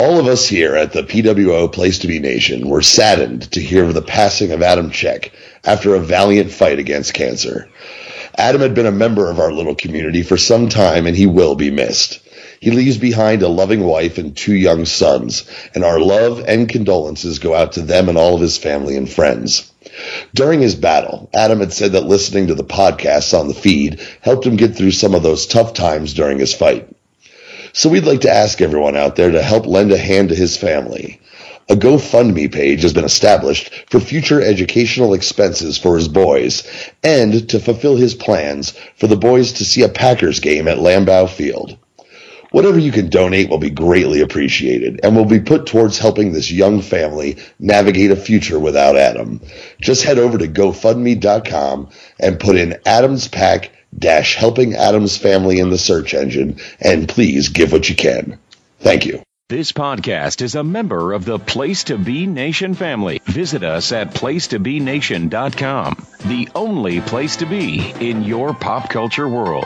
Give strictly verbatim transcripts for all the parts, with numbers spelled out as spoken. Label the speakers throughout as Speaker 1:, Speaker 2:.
Speaker 1: All of us here at the P W O Place to Be Nation were saddened to hear of the passing of Adam Check after a valiant fight against cancer. Adam had been a member of our little community for some time, and he will be missed. He leaves behind a loving wife and two young sons, and our love and condolences go out to them and all of his family and friends. During his battle, Adam had said that listening to the podcasts on the feed helped him get through some of those tough times during his fight. So we'd like to ask everyone out there to help lend a hand to his family. A GoFundMe page has been established for future educational expenses for his boys and to fulfill his plans for the boys to see a Packers game at Lambeau Field. Whatever you can donate will be greatly appreciated and will be put towards helping this young family navigate a future without Adam. Just head over to GoFundMe dot com and put in Adam's Pack dash helping Adam's family in the search engine, and please give what you can. Thank you.
Speaker 2: This podcast is a member of the Place to Be Nation family. Visit us at place to be nation dot com, the only place to be in your pop culture world.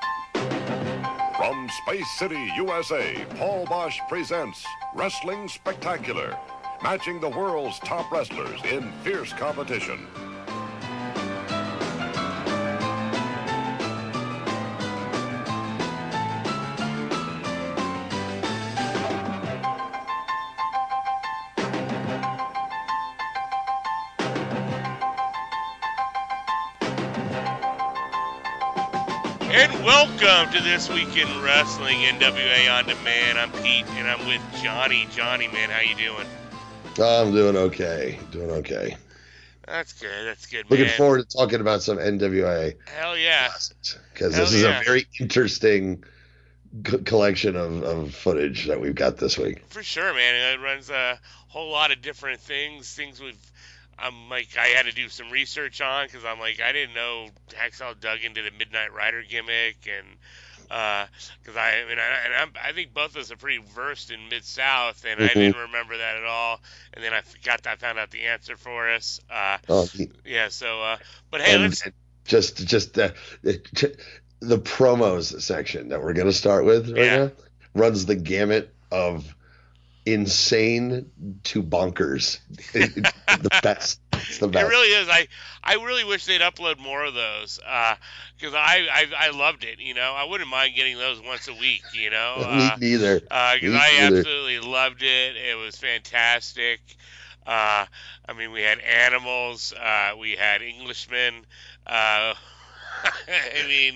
Speaker 3: From Space City, U S A, Paul Bosch presents Wrestling Spectacular, matching the world's top wrestlers in fierce competition.
Speaker 4: And welcome to This Week in Wrestling, N W A On Demand. I'm Pete, and I'm with Johnny. Johnny, man, how you doing?
Speaker 1: I'm doing okay. Doing okay.
Speaker 4: That's good. That's good, man.
Speaker 1: Looking forward to talking about some N W A.
Speaker 4: Hell yeah.
Speaker 1: Because this is yeah. a very interesting co- collection of, of footage that we've got this week.
Speaker 4: For sure, man. It runs a whole lot of different things, things we've I'm like, I had to do some research on because I'm like, I didn't know Hacksaw dug into the Midnight Rider gimmick, and because uh, I, I mean, I, and I'm, I think both of us are pretty versed in Mid South, and mm-hmm. I didn't remember that at all. And then I got, I found out the answer for us. Uh, oh, yeah. So, uh, but hey,
Speaker 1: and
Speaker 4: let's
Speaker 1: just, just uh, the promos section that we're gonna start with right yeah. now runs the gamut of insane to bonkers. It's the best. It's the best.
Speaker 4: It really is. I, I really wish they'd upload more of those because uh, I, I I loved it. You know, I wouldn't mind getting those once a week. You know,
Speaker 1: me
Speaker 4: uh,
Speaker 1: neither.
Speaker 4: Because uh, I neither. absolutely loved it. It was fantastic. Uh, I mean, we had animals. Uh, we had Englishmen. Uh, I mean,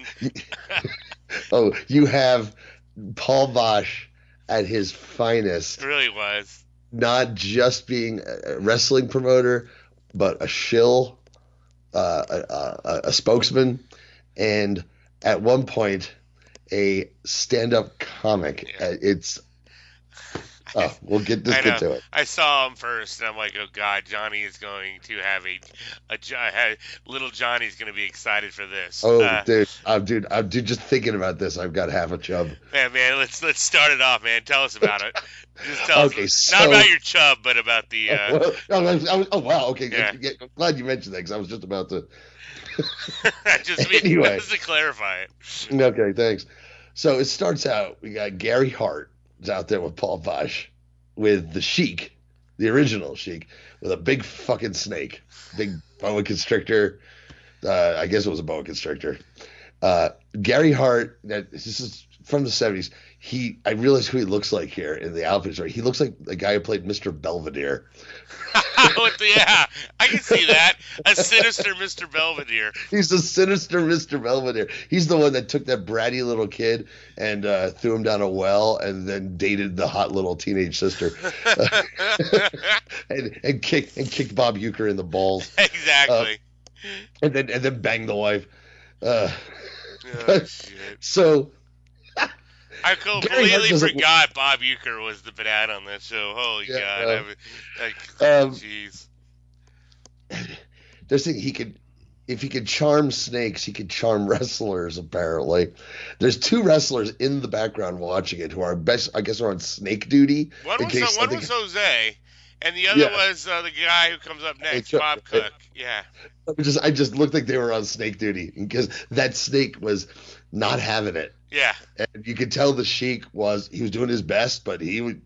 Speaker 1: oh, you have Paul Bosch at his finest.
Speaker 4: It really was.
Speaker 1: Not just being a wrestling promoter, but a shill, uh, a, a, a spokesman, and at one point, a stand-up comic. Yeah. It's oh, we'll get just get to it.
Speaker 4: I saw him first, and I'm like, oh god, Johnny is going to have a, a, a little Johnny's going to be excited for this.
Speaker 1: Oh,
Speaker 4: uh,
Speaker 1: dude, I'm dude, I'm dude. Just thinking about this, I've got half a chub.
Speaker 4: Man, man, let's let's start it off, man. Tell us about it. Just tell
Speaker 1: okay,
Speaker 4: us,
Speaker 1: so,
Speaker 4: not about your chub, but about the. Uh,
Speaker 1: oh, well, I was, I was, oh wow, okay.
Speaker 4: Yeah.
Speaker 1: I'm glad you mentioned that because I was just about to.
Speaker 4: just mean,
Speaker 1: anyway,
Speaker 4: just to clarify it.
Speaker 1: Okay, thanks. So it starts out. We got Gary Hart is out there with Paul Bosch, with the Sheik, the original Sheik, with a big fucking snake, big boa constrictor. Uh, I guess it was a boa constrictor. Uh, Gary Hart. That this is from the seventies. He, I realize who he looks like here in the outfits. Right, he looks like the guy who played Mister Belvedere.
Speaker 4: Yeah, I can see that. A sinister Mister Belvedere.
Speaker 1: He's a sinister Mister Belvedere. He's the one that took that bratty little kid and uh, threw him down a well, and then dated the hot little teenage sister, and and kicked and kicked Bob Uecker in the balls.
Speaker 4: Exactly.
Speaker 1: Uh, and then and then banged the wife. Uh,
Speaker 4: oh, shit.
Speaker 1: So.
Speaker 4: I completely forgot Bob Uecker was the dad on that show. Holy yeah, God.
Speaker 1: Uh,
Speaker 4: I mean, like, jeez.
Speaker 1: Um, there's thing he could, if he could charm snakes, he could charm wrestlers, apparently. There's two wrestlers in the background watching it who are best, I guess, are on snake duty.
Speaker 4: One was, so, one was Jose, and the other yeah. was uh, the guy who comes up next, it, Bob Cook. It, yeah.
Speaker 1: I just, I just looked like they were on snake duty because that snake was not having it.
Speaker 4: Yeah.
Speaker 1: And you could tell the Sheik was, he was doing his best, but he would,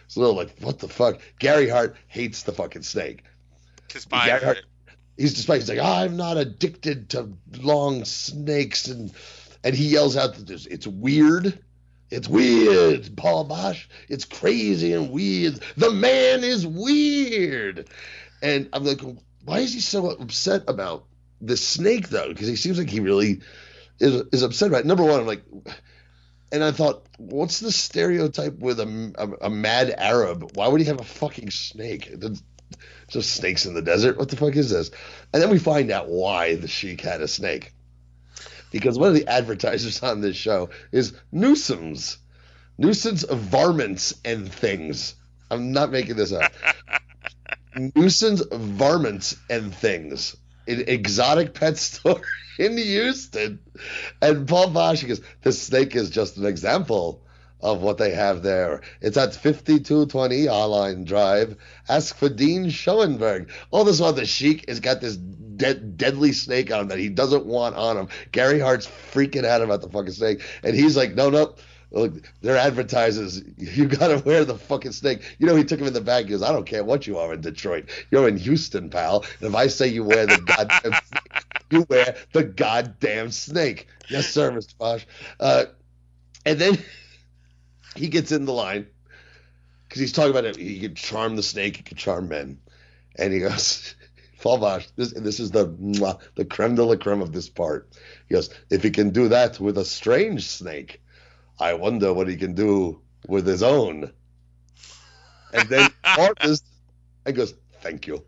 Speaker 1: It's a little like, what the fuck? Gary Hart hates the fucking snake.
Speaker 4: Despise
Speaker 1: Gary Hart,
Speaker 4: it.
Speaker 1: he's despite. He's like, I'm not addicted to long snakes, and and he yells out that this, it's weird. It's weird, Paul Bosch. It's crazy and weird. The man is weird. And I'm like, why is he so upset about the snake, though? Because he seems like he really is, is upset about it. Number one, I'm like, and I thought, what's the stereotype with a, a, a mad Arab? Why would he have a fucking snake? There's just snakes in the desert. What the fuck is this? And then we find out why the Sheik had a snake. Because one of the advertisers on this show is Newsom's. Newsom's Varmints and Things. I'm not making this up. Newsom's Varmints and Things. An exotic pet store in Houston. And Paul Bosch goes, this snake is just an example of what they have there. It's at fifty-two twenty Arline Drive. Ask for Dean Schoenberg. All this while the Sheik has got this dead, deadly snake on him that he doesn't want on him. Gary Hart's freaking out about the fucking snake. And he's like, no, no. Look, they're advertisers. You got to wear the fucking snake. You know, he took him in the back. He goes, I don't care what you are in Detroit. You're in Houston, pal. And if I say you wear the goddamn snake, you wear the goddamn snake. Yes, sir, Mister Bosch. Uh, and then he gets in the line because he's talking about it. He could charm the snake. He could charm men. And he goes, Paul Bosch, this, this is the the creme de la creme of this part. He goes, if he can do that with a strange snake, I wonder what he can do with his own. And then Marcus and goes, thank you.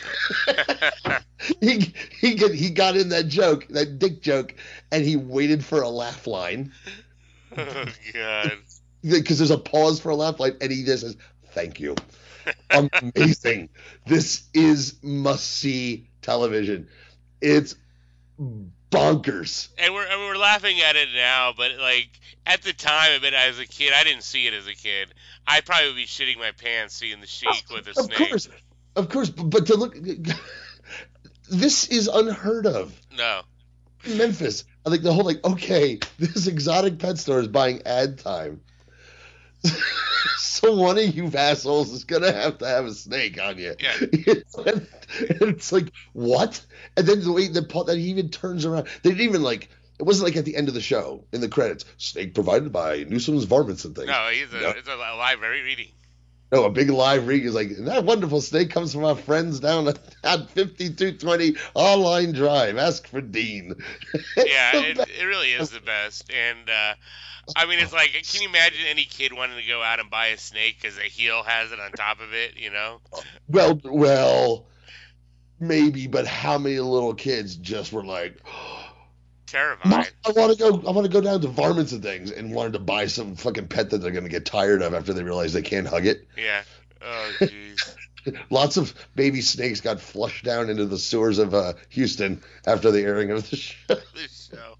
Speaker 1: he he get, he got in that joke, that dick joke, and he waited for a laugh line.
Speaker 4: Oh, God.
Speaker 1: Because there's a pause for a laugh line, and he just says, thank you. Amazing. This is must-see television. It's bonkers.
Speaker 4: And we're and we're laughing at it now, but like at the time of it as a kid, I didn't see it as a kid. I'd probably be shitting my pants seeing the Sheik with a
Speaker 1: of
Speaker 4: snake.
Speaker 1: Course, of course, but to look, this is unheard of.
Speaker 4: No.
Speaker 1: Memphis, I think the whole like, okay, this exotic pet store is buying ad time. So one of you assholes is gonna have to have a snake on you.
Speaker 4: Yeah.
Speaker 1: It's, it's like, what? And then the way the that he even turns around, they didn't even like. It wasn't like at the end of the show in the credits. Snake provided by Newsom's Varmints and Things.
Speaker 4: No, he's a,
Speaker 1: no.
Speaker 4: it's a live reading.
Speaker 1: No, a big live read is like, that wonderful snake comes from our friends down at fifty-two twenty Online Drive. Ask for Dean.
Speaker 4: Yeah, it, it really is the best. And uh, I mean, it's like, can you imagine any kid wanting to go out and buy a snake because a heel has it on top of it? You know?
Speaker 1: Well, well, maybe, but how many little kids just were like,
Speaker 4: terrified.
Speaker 1: I want to go. I want to go down to Varmints and Things and wanted to buy some fucking pet that they're going to get tired of after they realize they can't hug it.
Speaker 4: Yeah. Oh, jeez.
Speaker 1: Lots of baby snakes got flushed down into the sewers of uh, Houston after the airing of the show.
Speaker 4: The show.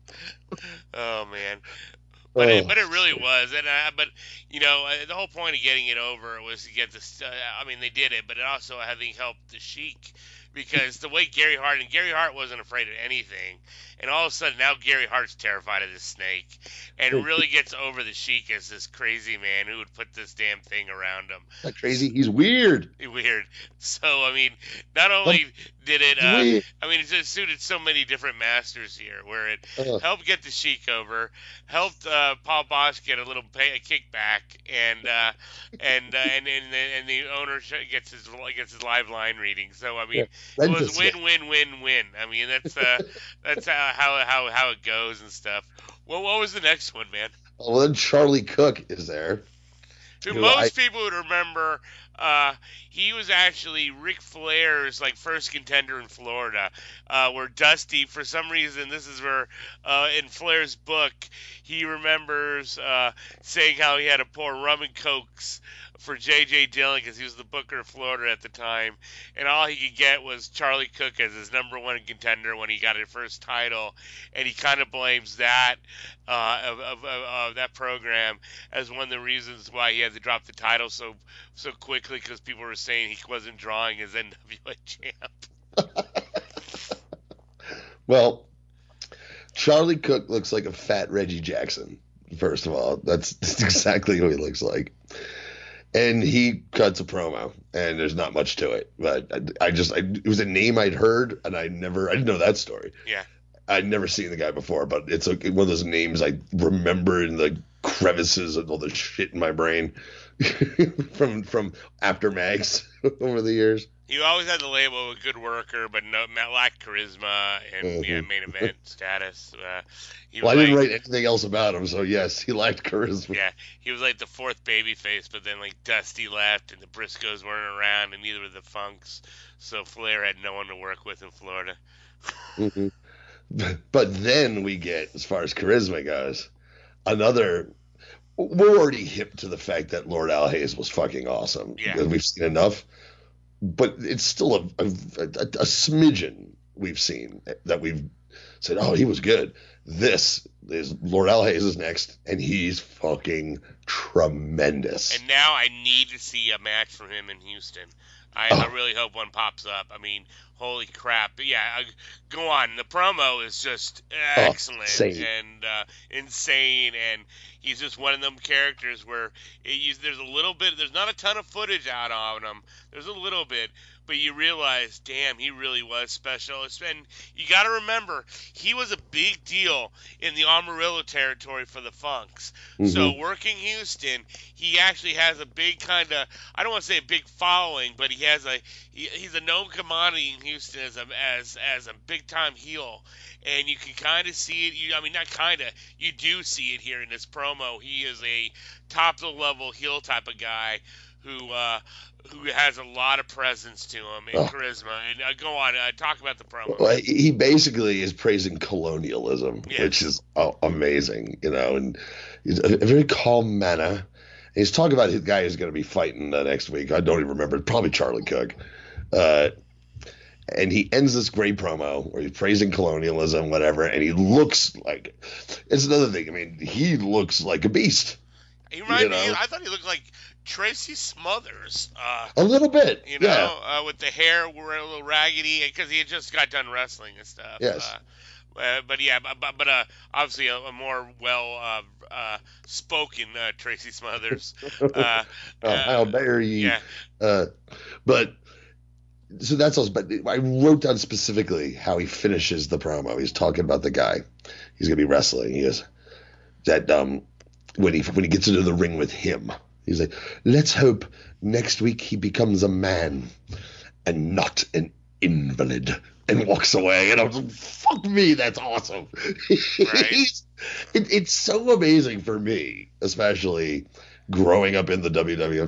Speaker 4: Oh man. But,
Speaker 1: oh.
Speaker 4: it, but it really was, and uh, but you know uh, the whole point of getting it over was to get this. Uh, I mean, they did it, but it also having helped the Sheik, because the way Gary Hart and Gary Hart wasn't afraid of anything, and all of a sudden now Gary Hart's terrified of this snake, and really gets over the Sheik as this crazy man who would put this damn thing around him.
Speaker 1: Not crazy. He's weird.
Speaker 4: Weird. So I mean, not only did it, uh, I mean, it just suited so many different masters here, where it
Speaker 1: uh.
Speaker 4: helped get the Sheik over, helped uh, Paul Bosch get a little pay, a kickback, and uh, and, uh, and and and the owner gets his gets his live line reading. So I mean,
Speaker 1: yeah.
Speaker 4: it was win win win win. I mean, that's uh, that's how, how how how it goes and stuff. Well, what was the next one, man?
Speaker 1: Well, then Charlie Cook is there.
Speaker 4: Who most I... people would remember. Uh, he was actually Ric Flair's like first contender in Florida, uh, where Dusty, for some reason, this is where uh, in Flair's book, he remembers uh, saying how he had to pour rum and cokes for J J Dillon because he was the booker of Florida at the time, and all he could get was Charlie Cook as his number one contender when he got his first title, and he kind of blames that uh, of, of, of, of that program as one of the reasons why he had to drop the title so so quickly, because people were saying he wasn't drawing his N W A champ.
Speaker 1: Well, Charlie Cook looks like a fat Reggie Jackson. First of all, that's, that's exactly who he looks like. And he cuts a promo, and there's not much to it. But I, I just, I, it was a name I'd heard, and I never, I didn't know that story.
Speaker 4: Yeah.
Speaker 1: I'd never seen the guy before, but it's a, one of those names I remember in the crevices of all the shit in my brain from from after Mags over the years.
Speaker 4: He always had the label of a good worker, but no, lacked charisma and mm-hmm. yeah, main event status. Uh, he
Speaker 1: well, I
Speaker 4: like,
Speaker 1: didn't write anything else about him, so yes, he lacked charisma.
Speaker 4: Yeah, he was like the fourth babyface, but then like Dusty left, and the Briscoes weren't around, and neither were the Funks, so Flair had no one to work with in Florida.
Speaker 1: mm-hmm. But then we get, as far as charisma goes, another. We're already hip to the fact that Lord Al Hayes was fucking awesome.
Speaker 4: Yeah,
Speaker 1: because we've seen enough. But it's still a, a, a, a smidgen we've seen that we've said, oh, he was good. This is Lord Al Hayes is next, and he's fucking tremendous.
Speaker 4: And now I need to see a match from him in Houston. I, oh. I really hope one pops up. I mean, holy crap. But yeah, I, go on. The promo is just excellent oh, insane. and uh, insane. And he's just one of them characters where it, there's a little bit, there's not a ton of footage out on him. There's a little bit. But you realize, damn, he really was special. And you got to remember, he was a big deal in the Amarillo territory for the Funks. Mm-hmm. So working Houston, he actually has a big kind of, I don't want to say a big following, but he has a, he, he's a known commodity in Houston as a, as, as a big time heel. And you can kind of see it. You, I mean, not kind of. You do see it here in this promo. He is a top-level heel type of guy who uh, who has a lot of presence to him and oh. charisma. And uh, go on, uh, talk about the promo.
Speaker 1: Well, he basically is praising colonialism,
Speaker 4: yes.
Speaker 1: which is oh, amazing, you know, and he's a, a very calm manner. And he's talking about his guy who's going to be fighting uh, next week. I don't even remember. Probably Charlie Cook. Uh, and he ends this great promo where he's praising colonialism, whatever, and he looks like – it's another thing. I mean, he looks like a beast.
Speaker 4: He reminded me – I thought he looked like Tracy Smothers. Uh,
Speaker 1: a little bit,
Speaker 4: You know,
Speaker 1: yeah.
Speaker 4: uh, with the hair were a little raggedy because he had just got done wrestling and stuff.
Speaker 1: Yes.
Speaker 4: Uh, uh, but, yeah, but, but uh, obviously a, a more well uh, uh, spoken uh, Tracy Smothers. Uh,
Speaker 1: oh, how dare you.
Speaker 4: Yeah.
Speaker 1: Uh, but – So that's also, but I wrote down specifically how he finishes the promo. He's talking about the guy he's going to be wrestling. He is that um when he when he gets into the ring with him, he's like, let's hope next week he becomes a man and not an invalid, and walks away. And I was like, fuck me, that's awesome.
Speaker 4: Right.
Speaker 1: it, it's so amazing for me, especially growing up in the W W F.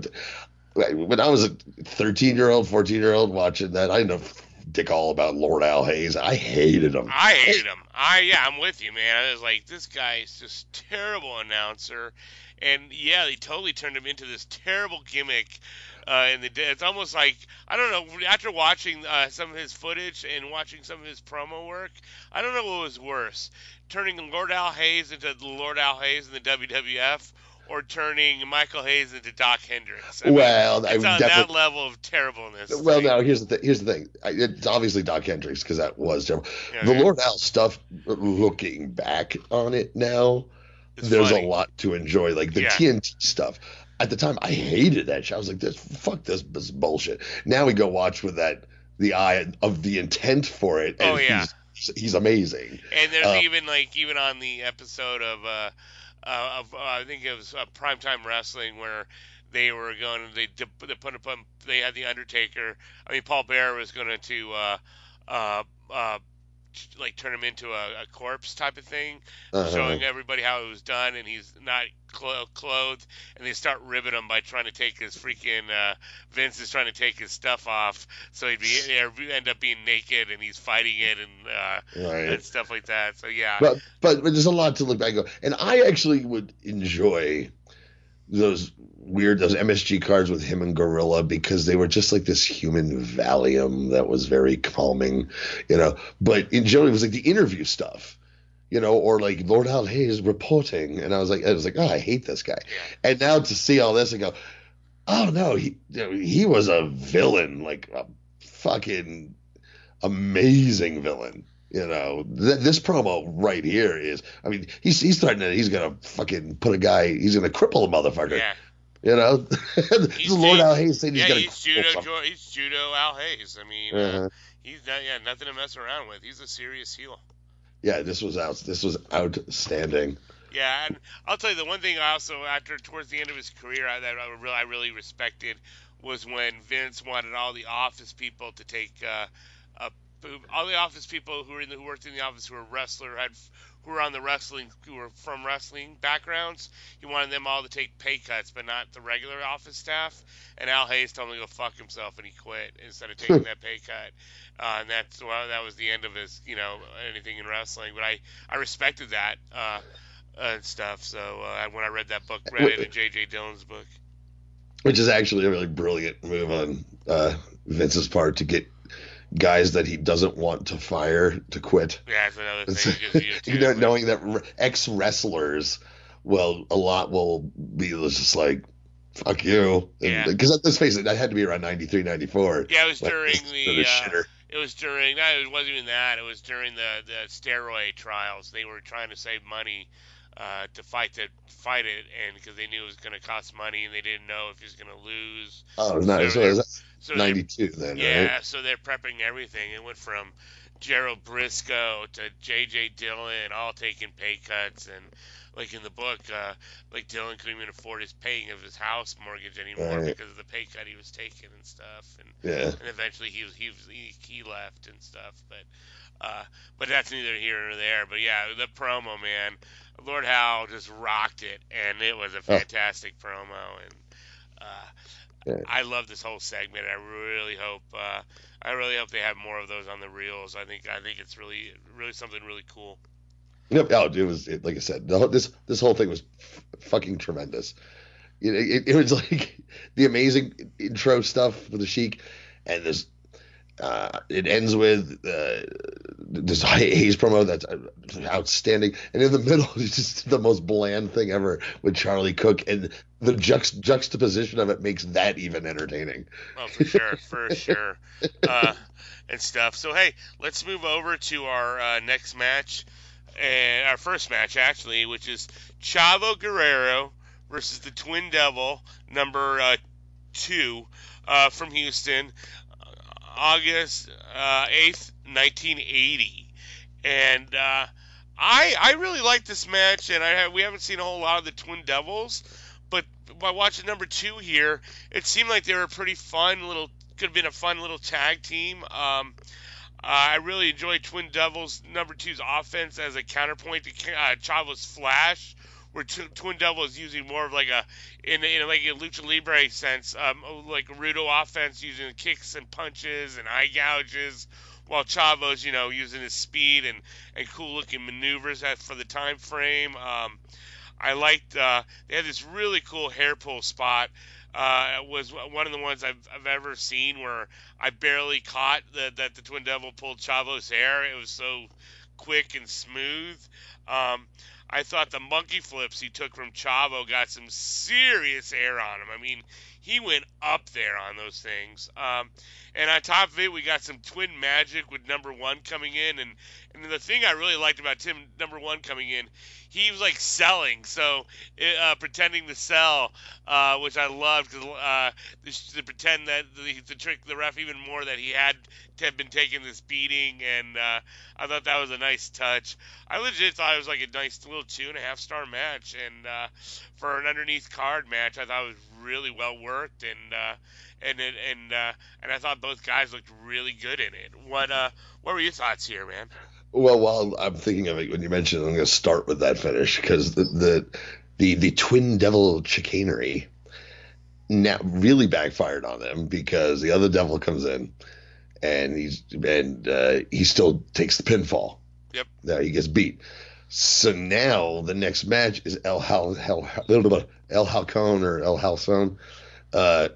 Speaker 1: When I was a thirteen-year-old, fourteen-year-old watching that, I didn't know dick all about Lord Al Hayes. I hated him.
Speaker 4: I hated him. I yeah, I'm with you, man. I was like, this guy is just terrible announcer, and yeah, they totally turned him into this terrible gimmick. Uh, in the it's almost like I don't know. After watching uh, some of his footage and watching some of his promo work, I don't know what was worse: turning Lord Al Hayes into Lord Al Hayes in the W W F. Or turning Michael Hayes into Doc Hendricks. I
Speaker 1: well,
Speaker 4: mean, it's
Speaker 1: I
Speaker 4: on that level of terribleness.
Speaker 1: Well, now here's the th- here's the thing. I, it's obviously Doc Hendricks because that was terrible.
Speaker 4: Yeah,
Speaker 1: the
Speaker 4: yeah.
Speaker 1: Lord Al stuff, looking back on it now,
Speaker 4: It's
Speaker 1: there's
Speaker 4: funny.
Speaker 1: a lot to enjoy. Like the
Speaker 4: Yeah.
Speaker 1: T N T stuff. At the time, I hated that shit. I was like, "This fuck this, this bullshit." Now we go watch with that the eye of the intent for it. And
Speaker 4: Oh, yeah.
Speaker 1: he's, he's amazing.
Speaker 4: And there's
Speaker 1: Uh,
Speaker 4: even like even on the episode of uh, uh of uh, I think it was uh, Primetime Wrestling where they were going they they put up they had the Undertaker. I mean Paul Bearer was going to uh uh uh like turn him into a, a corpse type of thing,
Speaker 1: Uh-huh.
Speaker 4: showing everybody how it was done, and he's not clo- clothed, and they start ribbing him by trying to take his freaking uh, Vince is trying to take his stuff off, so he'd be he'd end up being naked, and he's fighting it, and uh,
Speaker 1: Right.
Speaker 4: and stuff like that. So yeah,
Speaker 1: But, but but there's a lot to look back on, and I actually would enjoy those weird those M S G cards with him and Gorilla because they were just like this human Valium that was very calming, you know. But in general, it was like the interview stuff, you know, or like Lord Al Hayes reporting, and I was like, I was like, oh, I hate this guy. And now to see all this and go, oh no, he you know, he was a villain, like a fucking amazing villain. You know, th- this promo right here is, I mean, he's he's threatening, he's going to fucking put a guy, he's going to cripple a motherfucker.
Speaker 4: yeah.
Speaker 1: You know, this is Lord Al Hayes saying
Speaker 4: yeah,
Speaker 1: he's
Speaker 4: he's judo.
Speaker 1: something.
Speaker 4: He's judo Al Hayes. I mean,
Speaker 1: uh-huh.
Speaker 4: uh, he's not, yeah, nothing to mess around with. He's a serious heel.
Speaker 1: Yeah, this was out. This was outstanding.
Speaker 4: Yeah, and I'll tell you the one thing I also after towards the end of his career I, that I really I really respected was when Vince wanted all the office people to take uh, a all the office people who were in the, who worked in the office who were wrestler had who were on the wrestling who were from wrestling backgrounds. He wanted them all to take pay cuts, but not the regular office staff. And Al Hayes told him to go fuck himself, and he quit instead of taking that pay cut. Uh, and that's well, that was the end of his, you know, anything in wrestling. But I I respected that uh, and stuff. So uh, when I read that book, read it in J J Dillon's book,
Speaker 1: which is actually a really brilliant move on uh, Vince's part to get guys that he doesn't want to fire to quit.
Speaker 4: Yeah, that's another thing.
Speaker 1: you, you know, knowing that ex wrestlers, well, a lot will be just like, fuck you.
Speaker 4: Yeah.
Speaker 1: Because let's face it, that had to be around ninety-three, ninety-four.
Speaker 4: Yeah, it was
Speaker 1: like,
Speaker 4: during the.
Speaker 1: Uh,
Speaker 4: it was during. No, it wasn't even that. It was during the the steroid trials. They were trying to save money. Uh, to fight to fight it, and because they knew it was going to cost money, and they didn't know if he was going to lose.
Speaker 1: Oh, nice. So, so,
Speaker 4: so
Speaker 1: ninety-two then,
Speaker 4: yeah,
Speaker 1: right?
Speaker 4: so they're prepping everything. It went from Gerald Briscoe to J J Dillon, all taking pay cuts, and like in the book, uh, like Dillon couldn't even afford his paying of his house mortgage anymore
Speaker 1: right.
Speaker 4: because of the pay cut he was taking and stuff, and
Speaker 1: yeah,
Speaker 4: and eventually he was he was, he, he left and stuff, but uh, but that's neither here nor there. But yeah, the promo, man. Lord Howe just rocked it, and it was a fantastic oh. promo, and uh, yeah. I love this whole segment. I really hope, uh, I really hope they have more of those on the reels. I think, I think it's really, really something really cool.
Speaker 1: Yep. Oh, it was it, like I said. The, this this whole thing was f- fucking tremendous. It, it, it was like the amazing intro stuff with the Sheik, and this. Uh, it ends with uh, this Hayes promo that's outstanding, and in the middle it's just the most bland thing ever with Charlie Cook, and the juxt- juxtaposition of it makes that even entertaining.
Speaker 4: Oh, for sure, for sure, uh, and stuff. So hey, let's move over to our uh, next match, and our first match actually, which is Chavo Guerrero versus the Twin Devil, number uh, two uh, from Houston. August uh, eighth, nineteen eighty, and uh, I I really like this match, and I have, we haven't seen a whole lot of the Twin Devils, but by watching number two here, it seemed like they were a pretty fun little, could have been a fun little tag team. Um, uh, I really enjoyed Twin Devils number two's offense as a counterpoint to uh, Chavo's Flash, where T- Twin Devil is using more of like a, in, in like a lucha libre sense, um, like a Rudo offense using kicks and punches and eye gouges, while Chavo's, you know, using his speed and, and cool looking maneuvers for the time frame. Um, I liked, uh, they had this really cool hair pull spot. Uh, it was one of the ones I've, I've ever seen where I barely caught the, that the Twin Devil pulled Chavo's hair. It was so quick and smooth. Um, I thought the monkey flips he took from Chavo got some serious air on him. I mean, he went up there on those things. Um, and on top of it, we got some twin magic with number one coming in. And, and the thing I really liked about Tim, number one coming in, he was like selling, so uh, pretending to sell, uh, which I loved, because uh, to pretend that the, to trick the ref even more that he had to have been taking this beating, and uh, I thought that was a nice touch. I legit thought it was like a nice little two and a half star match, and uh, for an underneath card match, I thought it was really well worked, and uh, and it, and uh, and I thought both guys looked really good in it. What uh, what were your thoughts here, man?
Speaker 1: Well, while I'm thinking of it, when you mentioned it, I'm going to start with that finish, because the, the the the Twin Devil chicanery now really backfired on them, because the other devil comes in and he's and uh, he still takes the pinfall.
Speaker 4: Yep.
Speaker 1: Now he gets beat. So now the next match is El Hal El, El, El Halcon or El Halcon uh,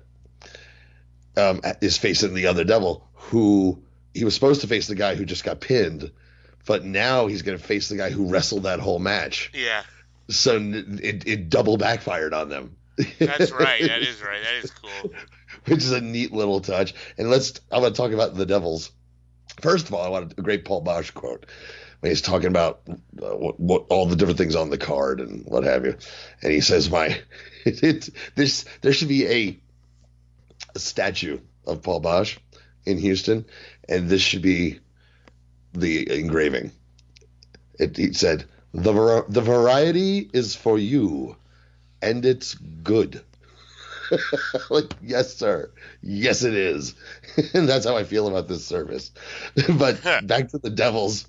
Speaker 1: um, is facing the other devil, who he was supposed to face the guy who just got pinned. But now he's going to face the guy who wrestled that whole match.
Speaker 4: Yeah.
Speaker 1: So it, it double backfired on them.
Speaker 4: That's right. That is right. That is cool.
Speaker 1: Which is a neat little touch. And let's, I'm going to talk about the Devils. First of all, I want a great Paul Bosch quote. when he's talking about uh, what, what all the different things on the card and what have you, and he says, "My, it, it this there should be a, a statue of Paul Boesch in Houston, and this should be the engraving." It, he said, "The var- the variety is for you, and it's good." Like, yes, sir. Yes, it is. And that's how I feel about this service. But back to the Devils.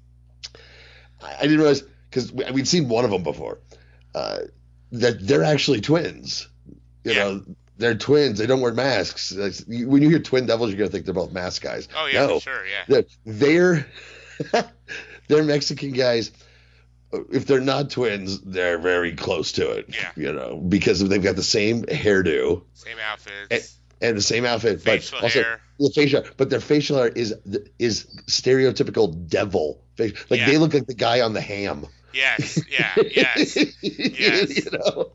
Speaker 1: I, I didn't realize, because we, we'd seen one of them before, uh, that they're actually twins. You
Speaker 4: Yeah.
Speaker 1: know, they're twins. They don't wear masks. Like, you- when you hear Twin Devils, you're going to think they're both mask guys.
Speaker 4: Oh, yeah,
Speaker 1: No,
Speaker 4: for sure, yeah.
Speaker 1: they're, they're, they're Mexican guys. If they're not twins, they're very close to it.
Speaker 4: Yeah.
Speaker 1: You know, because they've got the same hairdo.
Speaker 4: Same outfits.
Speaker 1: And, and the same outfit,
Speaker 4: Facial
Speaker 1: but also
Speaker 4: hair.
Speaker 1: the facial, but their facial hair is is stereotypical devil face. Like
Speaker 4: Yeah.
Speaker 1: they look like the guy on the Ham.
Speaker 4: Yes, yeah, yes, yes.
Speaker 1: You know,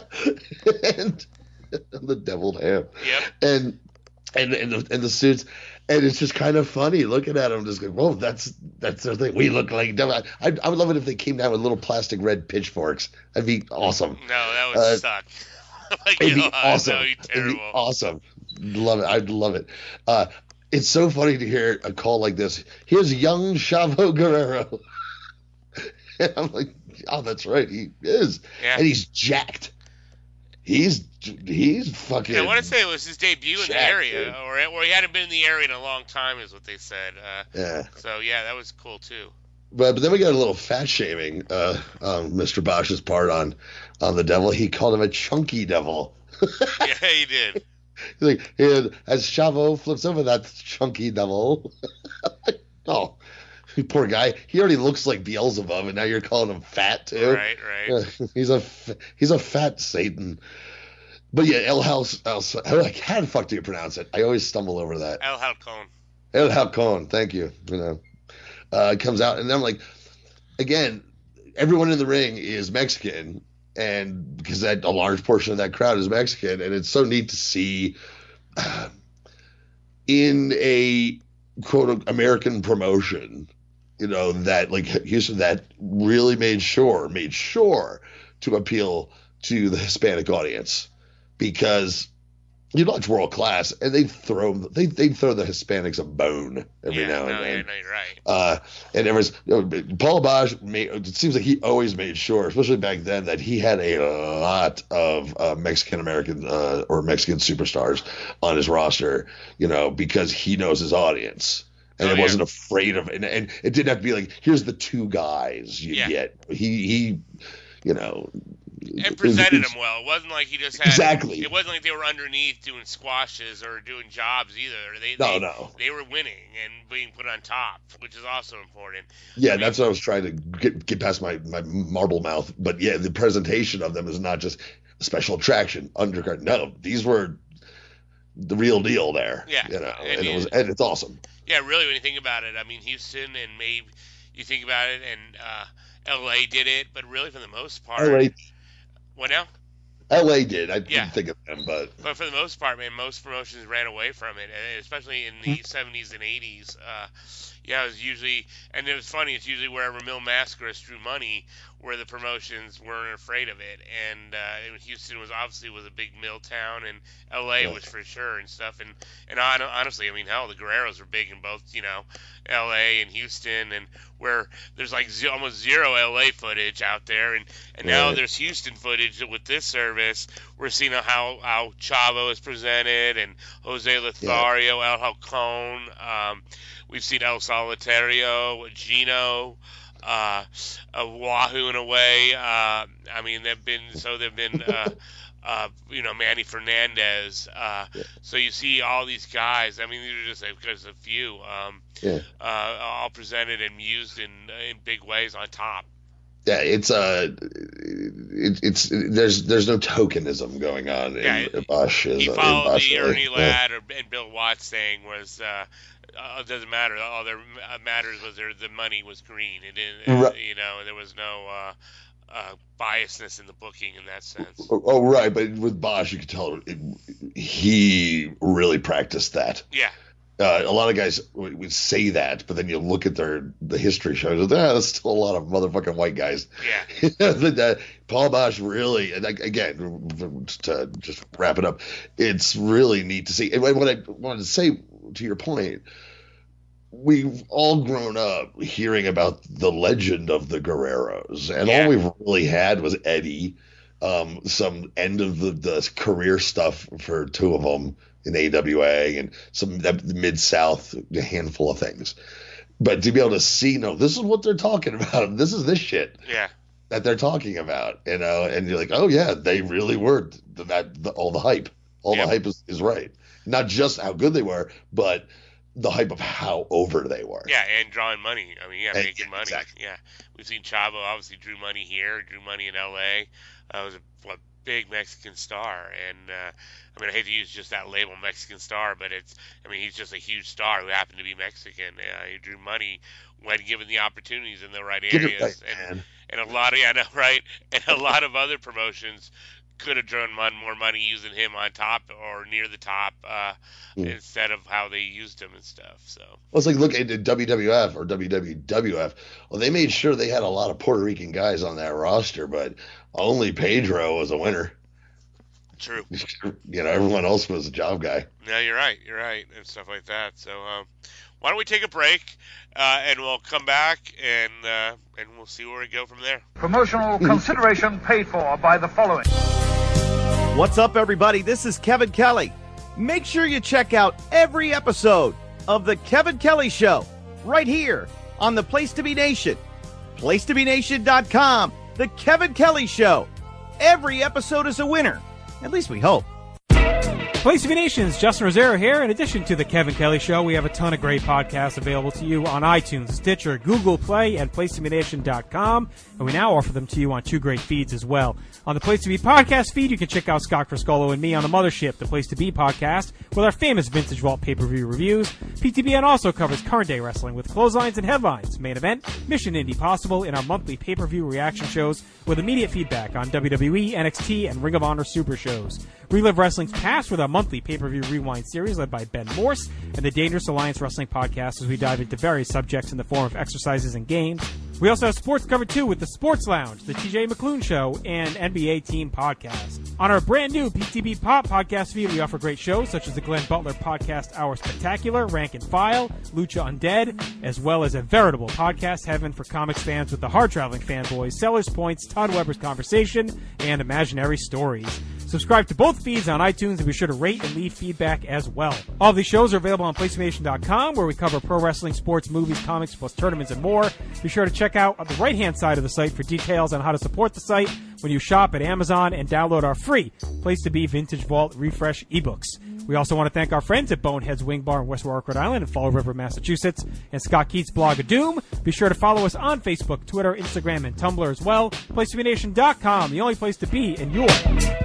Speaker 1: and the deviled ham.
Speaker 4: Yep.
Speaker 1: And and and the, and the suits, and it's just kind of funny looking at them. Just going, whoa, that's that's their thing. We look like devil. I I would love it if they came down with little plastic red pitchforks. That'd be awesome.
Speaker 4: No, that would
Speaker 1: Uh,
Speaker 4: suck. Like,
Speaker 1: It'd be
Speaker 4: you know,
Speaker 1: awesome.
Speaker 4: That would be
Speaker 1: It'd be
Speaker 4: terrible.
Speaker 1: awesome. Love it. I'd love it. Uh, it's so funny to hear a call like this. Here's young Chavo Guerrero. And I'm like, oh, that's right. He is.
Speaker 4: Yeah.
Speaker 1: And he's jacked. He's he's fucking.
Speaker 4: Yeah, I want to say it was his debut in the
Speaker 1: Jack,
Speaker 4: area,
Speaker 1: dude.
Speaker 4: or or he hadn't been in the area in a long time, is what they said. Uh,
Speaker 1: Yeah.
Speaker 4: so yeah, that was cool too.
Speaker 1: But, but then we got a little fat shaming uh, on Mister Bosch's part on on the devil. He called him a chunky devil.
Speaker 4: Yeah, he did.
Speaker 1: He's like, "Here, as Chavo flips over that chunky devil." Oh, poor guy. He already looks like Beelzebub, and now you're calling him fat too.
Speaker 4: Right, right.
Speaker 1: Yeah, he's a f- he's a fat Satan. But yeah, El House. El, like, how the fuck do you pronounce it? I always stumble over that.
Speaker 4: El Halcon.
Speaker 1: El Halcon. Thank you. You know, uh, comes out, and I'm like, again, everyone in the ring is Mexican, and because that a large portion of that crowd is Mexican, and it's so neat to see uh, in a quote American promotion, you know, that like Houston that really made sure made sure to appeal to the Hispanic audience, because you know it's world class, and they throw they they throw the Hispanics a bone every
Speaker 4: Yeah,
Speaker 1: now
Speaker 4: no,
Speaker 1: and then.
Speaker 4: yeah, no, you're right.
Speaker 1: Uh, and there was you know, Paul Boesch made, it seems like he always made sure, especially back then, that he had a lot of uh, Mexican American uh, or Mexican superstars on his roster, you know, because he knows his audience. And
Speaker 4: Oh,
Speaker 1: it
Speaker 4: yeah.
Speaker 1: wasn't afraid of, and, and it didn't have to be like, here's the two guys you
Speaker 4: Yeah.
Speaker 1: get. He, he, you know,
Speaker 4: And presented
Speaker 1: it's-
Speaker 4: him well. It wasn't like he just had.
Speaker 1: Exactly.
Speaker 4: It wasn't like they were underneath doing squashes or doing jobs either. They,
Speaker 1: No,
Speaker 4: they,
Speaker 1: no.
Speaker 4: They were winning and being put on top, which is also important.
Speaker 1: Yeah,
Speaker 4: I mean,
Speaker 1: that's what I was trying to get get past my, my marble mouth. But yeah, the presentation of them is not just a special attraction, undercard. No, these were the real deal there.
Speaker 4: Yeah,
Speaker 1: you know,
Speaker 4: and
Speaker 1: and, it
Speaker 4: it-
Speaker 1: was and it's awesome.
Speaker 4: Yeah, really, when you think about it, I mean, Houston and maybe you think about it, and uh, L A did it, but really for the most part,
Speaker 1: L A,
Speaker 4: what now?
Speaker 1: L A did. I
Speaker 4: Yeah.
Speaker 1: didn't think of them, but
Speaker 4: But for the most part, man, most promotions ran away from it, and especially in the seventies and eighties. Uh, yeah, it was usually, and it was funny. It's usually wherever Mil Mascaras drew money, where the promotions weren't afraid of it. And, uh, and Houston was obviously was a big mill town, and L A
Speaker 1: Yeah.
Speaker 4: was for sure and stuff. And and hon- honestly, I mean, hell, the Guerreros were big in both, you know, L A and Houston, and where there's like ze- almost zero L A footage out there, and and now
Speaker 1: Right.
Speaker 4: there's Houston footage with this service. We're seeing how how Chavo is presented, and Jose Lothario, El Halcon. Um, we've seen El Solitario, Gino, uh, uh, Wahoo in a way. Uh, I mean, they've been so they've been. Uh, Uh, you know, Manny Fernandez. Uh,
Speaker 1: Yeah.
Speaker 4: So you see all these guys. I mean, these are just a, just a few. Um,
Speaker 1: yeah,
Speaker 4: uh, all presented and used in in big ways on top.
Speaker 1: yeah. It's uh, it, it's there's there's no tokenism going on in
Speaker 4: Yeah,
Speaker 1: Bosch.
Speaker 4: He
Speaker 1: in
Speaker 4: followed
Speaker 1: Bosch,
Speaker 4: the
Speaker 1: really.
Speaker 4: Ernie
Speaker 1: Yeah.
Speaker 4: Ladd or, and Bill Watts saying was, uh, uh, it doesn't matter. All that uh, matters was there, the money was green. It didn't,
Speaker 1: Right.
Speaker 4: you know, there was no uh, uh, biasness in the booking in that sense.
Speaker 1: Oh, oh, right, but with Bosch, you could tell it, he really practiced that.
Speaker 4: Yeah,
Speaker 1: Uh, a lot of guys would, would say that, but then you look at their the history shows, ah, there's still a lot of motherfucking white guys.
Speaker 4: Yeah.
Speaker 1: that, Paul Boesch really, and again, to just wrap it up, it's really neat to see. And what I wanted to say, to your point, we've all grown up hearing about the legend of the Guerreros, and yeah. all we've really had was Eddie, um, some end of the, the career stuff for two of them in A W A, and some the Mid-South, a handful of things. But to be able to see, no, this is what they're talking about. This is this shit
Speaker 4: yeah.
Speaker 1: that they're talking about, you know, and you're like, oh, yeah, they really were that the, all the hype. All yep. the hype is, is right. Not just how good they were, but the hype of how over they were.
Speaker 4: Yeah, and drawing money. I mean, yeah,
Speaker 1: and,
Speaker 4: making
Speaker 1: yeah,
Speaker 4: money.
Speaker 1: Exactly.
Speaker 4: Yeah. We've seen Chavo obviously drew money here, drew money in L A. Uh, was a what, big Mexican star. And, uh, I mean, I hate to use just that label, Mexican star, but it's, I mean, he's just a huge star who happened to be Mexican. Uh, he drew money when given the opportunities in the right areas.
Speaker 1: Right,
Speaker 4: and, and a lot of, yeah, I know, right? And a lot of other promotions could have drawn more money using him on top or near the top uh, mm. instead of how they used him and stuff. So
Speaker 1: well, it's like look at W W F or W W F. Well, they made sure they had a lot of Puerto Rican guys on that roster, but only Pedro was a winner.
Speaker 4: True.
Speaker 1: You know, everyone else was a job guy.
Speaker 4: No, you're right. You're right, and stuff like that. So um, why don't we take a break uh, and we'll come back and uh, and we'll see where we go from there.
Speaker 5: Promotional consideration paid for by the following.
Speaker 6: What's up, everybody? This is Kevin Kelly. Make sure you check out every episode of The Kevin Kelly Show right here on the Place to Be Nation. place to be nation dot com. The Kevin Kelly Show. Every episode is a winner. At least we hope.
Speaker 7: Place to Be Nation's Justin Rosero here. In addition to The Kevin Kelly Show, we have a ton of great podcasts available to you on iTunes, Stitcher, Google Play, and place to be nation dot com. And we now offer them to you on two great feeds as well. On the Place to Be podcast feed, you can check out Scott Friscolo and me on the Mothership, the Place to Be podcast, with our famous Vintage Vault pay-per-view reviews. P T B N also covers current day wrestling with clotheslines and headlines, main event, Mission Indy Possible, in our monthly pay-per-view reaction shows with immediate feedback on W W E, N X T, and Ring of Honor Super shows. Relive wrestling's past with our monthly pay-per-view rewind series led by Ben Morse and the Dangerous Alliance Wrestling podcast as we dive into various subjects in the form of exercises and games. We also have sports covered too with the Sports Lounge, the T J McClune Show, and N B A Team Podcast. On our brand new P T B Pop podcast feed, we offer great shows such as the Glenn Butler Podcast Hour Spectacular, Rank and File, Lucha Undead, as well as a veritable podcast heaven for comics fans with the hard-traveling fanboys, Sellers Points, Todd Weber's Conversation, and Imaginary Stories. Subscribe to both feeds on iTunes and be sure to rate and leave feedback as well. All of these shows are available on place to be nation dot com where we cover pro wrestling, sports, movies, comics, plus tournaments and more. Be sure to check out on the right-hand side of the site for details on how to support the site when you shop at Amazon and download our free Place to Be Vintage Vault Refresh ebooks. We also want to thank our friends at Bonehead's Wing Bar in West Warwick, Rhode Island, and Fall River, Massachusetts, and Scott Keats' blog of Doom. Be sure to follow us on Facebook, Twitter, Instagram, and Tumblr as well. place to be nation dot com, the only place to be in your...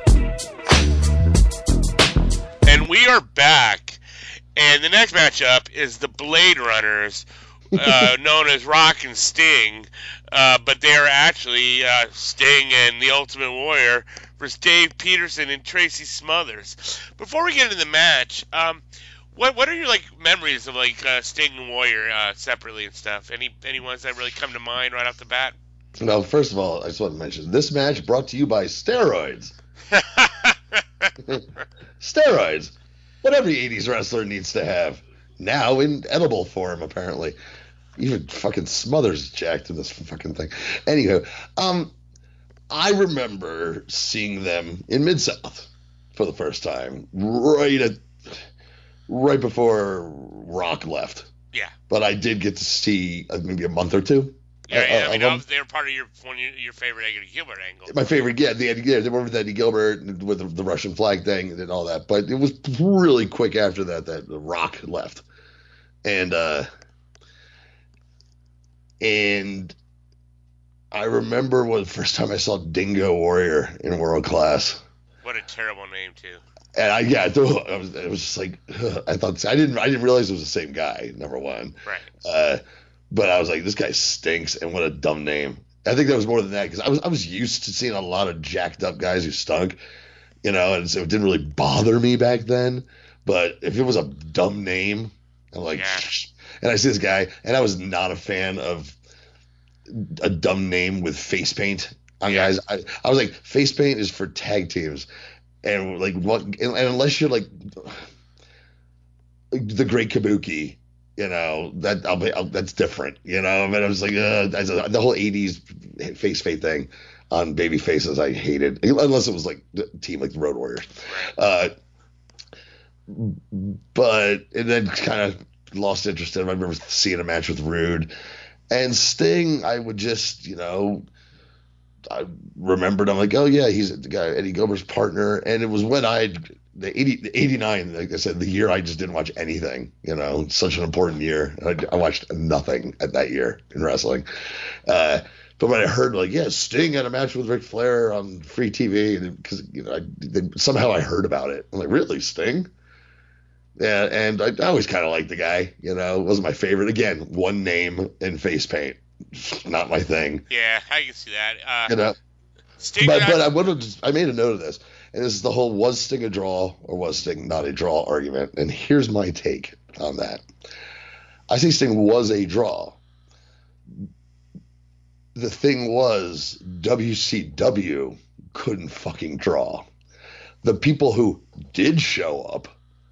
Speaker 4: And we are back, and the next matchup is the Blade Runners, uh, known as Rock and Sting, uh, but they are actually uh, Sting and the Ultimate Warrior versus Dave Peterson and Tracy Smothers. Before we get into the match, um, what what are your like memories of like uh, Sting and Warrior uh, separately and stuff? Any any ones that really come to mind right off the bat?
Speaker 1: Well, first of all, I just want to mention this match brought to you by steroids. Steroids. What every eighties wrestler needs to have. Now in edible form, apparently. Even fucking Smothers jacked in this fucking thing. Anywho, um, I remember seeing them in Mid-South for the first time, right at, right before Rock left.
Speaker 4: Yeah.
Speaker 1: But I did get to see uh, maybe a month or two.
Speaker 4: Yeah, yeah.
Speaker 1: Uh,
Speaker 4: I mean,
Speaker 1: um,
Speaker 4: they were part of your one of your, your favorite Eddie Gilbert angle.
Speaker 1: My favorite, yeah, the yeah, they were with Eddie Gilbert with the, the Russian flag thing and all that. But it was really quick after that that the Rock left, and uh, and I remember when the first time I saw Dingo Warrior in World Class.
Speaker 4: What a terrible name too.
Speaker 1: And I yeah, I was it was just like ugh, I thought I didn't I didn't realize it was the same guy. Number one,
Speaker 4: right.
Speaker 1: Uh, But I was like, this guy stinks, and what a dumb name. I think that was more than that, because I was I was used to seeing a lot of jacked up guys who stunk, you know, and so it didn't really bother me back then. But if it was a dumb name, I'm like,
Speaker 4: Yeah.
Speaker 1: and I see this guy, and I was not a fan of a dumb name with face paint on
Speaker 4: Yeah.
Speaker 1: guys. I, I was like, face paint is for tag teams, and like what? And, and unless you're like the Great Kabuki, you know that I'll be I'll, that's different, you know. But I was like, uh, the whole eighties face paint thing on baby faces, I hated, unless it was like the team like the Road Warriors. Uh, but and then kind of lost interest in him. I remember seeing a match with Rude and Sting. I would just, you know, I remembered. I'm like, oh yeah, he's the guy, Eddie Gober's partner. And it was when I the eighty, the eighty-nine, like I said, the year I just didn't watch anything. You know, such an important year. I, I watched nothing at that year in wrestling. Uh, but when I heard like, yeah, Sting had a match with Ric Flair on free T V, because you know, I, they, somehow I heard about it. I'm like, really, Sting? Yeah, and I, I always kind of liked the guy. You know, it wasn't my favorite. Again, one name and face paint, not my thing.
Speaker 4: Yeah, I can see that. Uh,
Speaker 1: You know,
Speaker 4: Sting,
Speaker 1: but
Speaker 4: I-
Speaker 1: but I would have. I made a note of this, and this is the whole was Sting a draw or was Sting not a draw argument. And here's my take on that. I say Sting was a draw. The thing was, W C W couldn't fucking draw. The people who did show up,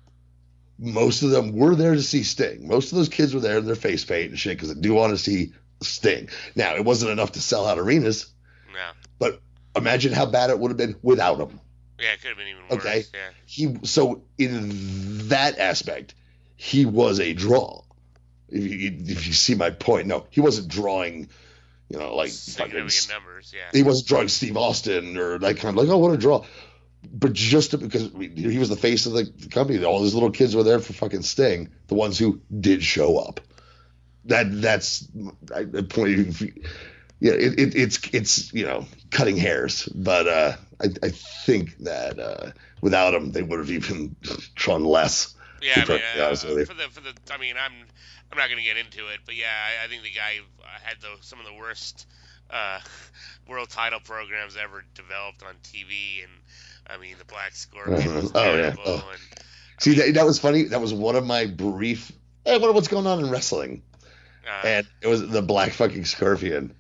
Speaker 1: most of them were there to see Sting. Most of those kids were there in their face paint and shit because they do want to see Sting. Now, it wasn't enough to sell out arenas,
Speaker 4: no.
Speaker 1: but imagine how bad it would have been without him.
Speaker 4: Yeah, it could have been even worse.
Speaker 1: Okay.
Speaker 4: Yeah.
Speaker 1: He so in that aspect, he was a draw. If you, if you see my point, no, he wasn't drawing, you know, like fucking,
Speaker 4: Significant numbers, yeah.
Speaker 1: he wasn't drawing Steve Austin or that kind of like, oh, what a draw. But just to, because I mean, he was the face of the company, all those little kids were there for fucking Sting, the ones who did show up. That that's the point. Yeah, it, it, it's it's you know cutting hairs, but uh, I I think that uh, without him, they would have even drawn less.
Speaker 4: Yeah, I mean,
Speaker 1: Yeah,
Speaker 4: uh,
Speaker 1: absolutely.
Speaker 4: for the for the, I mean, I'm I'm not going to get into it, but yeah, I, I think the guy had the, some of the worst uh, world title programs ever developed on T V, and I mean, the Black Scorpion was
Speaker 1: Oh, yeah.
Speaker 4: terrible.
Speaker 1: Oh.
Speaker 4: And, I
Speaker 1: See,
Speaker 4: mean,
Speaker 1: that, that was funny. That was one of my brief. Hey, what, what's going on in wrestling?
Speaker 4: uh,
Speaker 1: And it was the Black fucking Scorpion.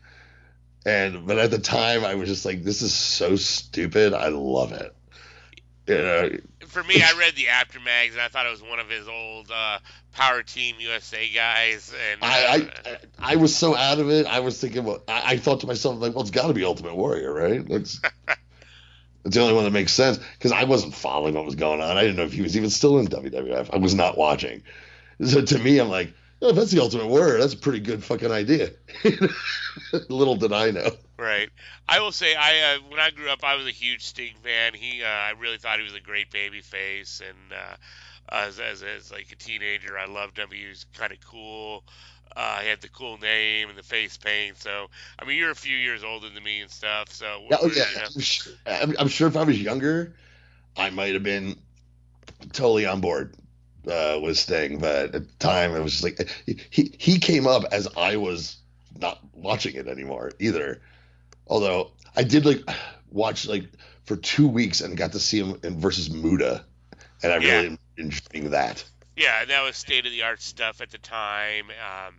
Speaker 1: And but at the time, I was just like, this is so stupid. I love it. You know,
Speaker 4: for me, I read the Aftermags, and I thought it was one of his old uh, Power Team U S A guys. And uh,
Speaker 1: I, I I was so out of it. I was thinking, well, I, I thought to myself, like, well, it's got to be Ultimate Warrior, right? It's, it's the only one that makes sense because I wasn't following what was going on. I didn't know if he was even still in W W F. I was not watching. So to me, I'm like, oh, if that's the Ultimate Warrior, that's a pretty good fucking idea. Little did I know.
Speaker 4: Right. I will say, I uh, when I grew up, I was a huge Sting fan. He, uh, I really thought he was a great baby face, and uh, as, as as like a teenager, I loved him. He was kind of cool. Uh, he had the cool name and the face paint. So, I mean, you're a few years older than me and stuff. So,
Speaker 1: Yeah, oh,
Speaker 4: we're-
Speaker 1: yeah.
Speaker 4: you know,
Speaker 1: I'm, sure, I'm, I'm sure if I was younger, I might have been totally on board uh, with Sting. But at the time, it was just like he he came up as I was not watching it anymore either. Although I did like watch like for two weeks and got to see him in versus Muda, and I
Speaker 4: Yeah.
Speaker 1: really enjoyed that.
Speaker 4: yeah, and that was state of the art stuff at the time. Um,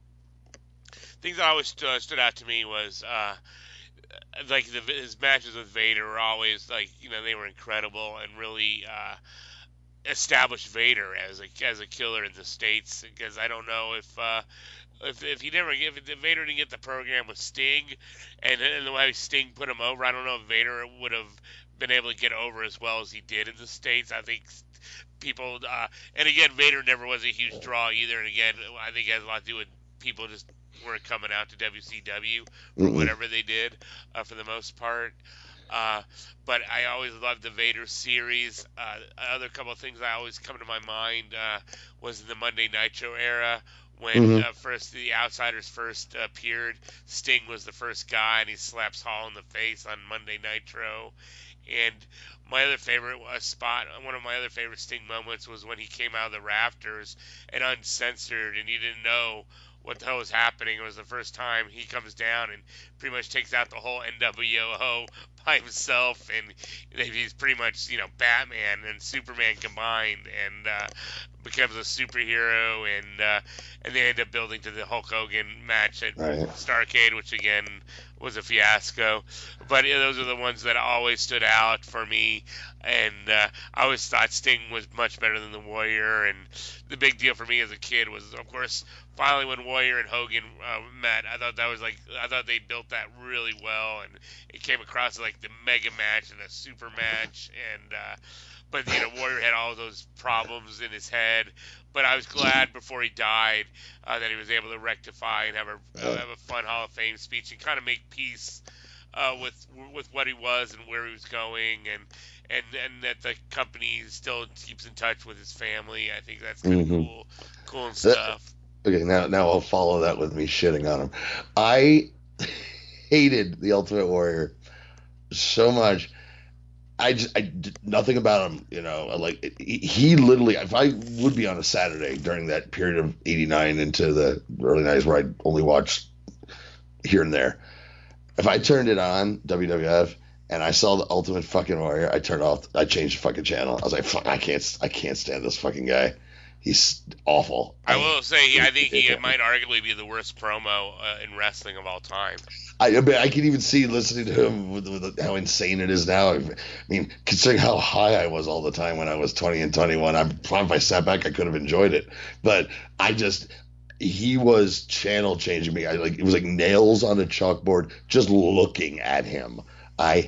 Speaker 4: things that always st- stood out to me was uh, like the, his matches with Vader were always like, you know, they were incredible and really uh, established Vader as a as a killer in the States. Because I don't know if uh, if if he never if, if Vader didn't get the program with Sting, and and the way Sting put him over, I don't know if Vader would have been able to get over as well as he did in the States. I think people, uh, and again, Vader never was a huge draw either. And again, I think it has a lot to do with people just weren't coming out to W C W or
Speaker 1: Mhm.
Speaker 4: whatever they did uh, for the most part. Uh, but I always loved the Vader series. Uh, other couple of things that always come to my mind uh, was in the Monday Nitro era when
Speaker 1: Mhm.
Speaker 4: uh, first the Outsiders first appeared. Sting was the first guy, and he slaps Hall in the face on Monday Nitro. And my other favorite uh, spot, one of my other favorite Sting moments was when he came out of the rafters and uncensored, and you didn't know what the hell was happening. It was the first time he comes down and pretty much takes out the whole N W O by himself, and he's pretty much, you know, Batman and Superman combined, and uh, becomes a superhero, and uh, and they end up building to the Hulk Hogan match at
Speaker 1: Right.
Speaker 4: Starrcade, which again was a fiasco. But you know, those are the ones that always stood out for me, and uh, I always thought Sting was much better than the Warrior. And the big deal for me as a kid was, of course, finally when Warrior and Hogan uh, met. I thought that was like I thought they built that really well, and it came across like the mega match and a super match, and. Uh, But, you know, Warrior had all those problems in his head. But I was glad before he died uh, that he was able to rectify and have a uh, have a fun Hall of Fame speech and kind of make peace uh, with with what he was and where he was going, and and, and that the company still keeps in touch with his family. I think that's kind of
Speaker 1: Mhm.
Speaker 4: cool, cool and stuff.
Speaker 1: Okay, now now I'll follow that with me shitting on him. I hated the Ultimate Warrior so much. I just I did nothing about him, you know. Like he, he literally, if I would be on a Saturday during that period of eighty-nine into the early nineties where I only watched here and there, if I turned it on W W F and I saw the Ultimate fucking Warrior, I turned off, I changed the fucking channel. I was like, fuck, I can't, I can't stand this fucking guy. He's awful.
Speaker 4: I will say, he, I think he might arguably be the worst promo uh, in wrestling of all time.
Speaker 1: I, I mean, I can even see listening to him with, with how insane it is now. I mean, considering how high I was all the time when I was twenty and twenty-one, I'm if I sat back, I could have enjoyed it. But I just, he was channel changing me. I like it was like nails on a chalkboard just looking at him. I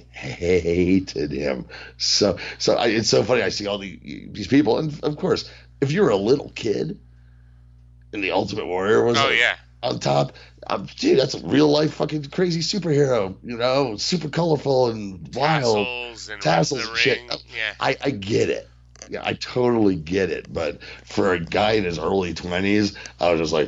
Speaker 1: hated him. So, so I, it's so funny. I see all the, these people, and of course, if you're a little kid, and the Ultimate Warrior was
Speaker 4: oh
Speaker 1: like,
Speaker 4: yeah.
Speaker 1: on top, um, dude, that's a real life fucking crazy superhero. You know, super colorful and wild,
Speaker 4: tassels and
Speaker 1: tassels
Speaker 4: the
Speaker 1: and shit.
Speaker 4: ring. Yeah.
Speaker 1: I, I get it. Yeah, I totally get it. But for a guy in his early twenties, I was just like,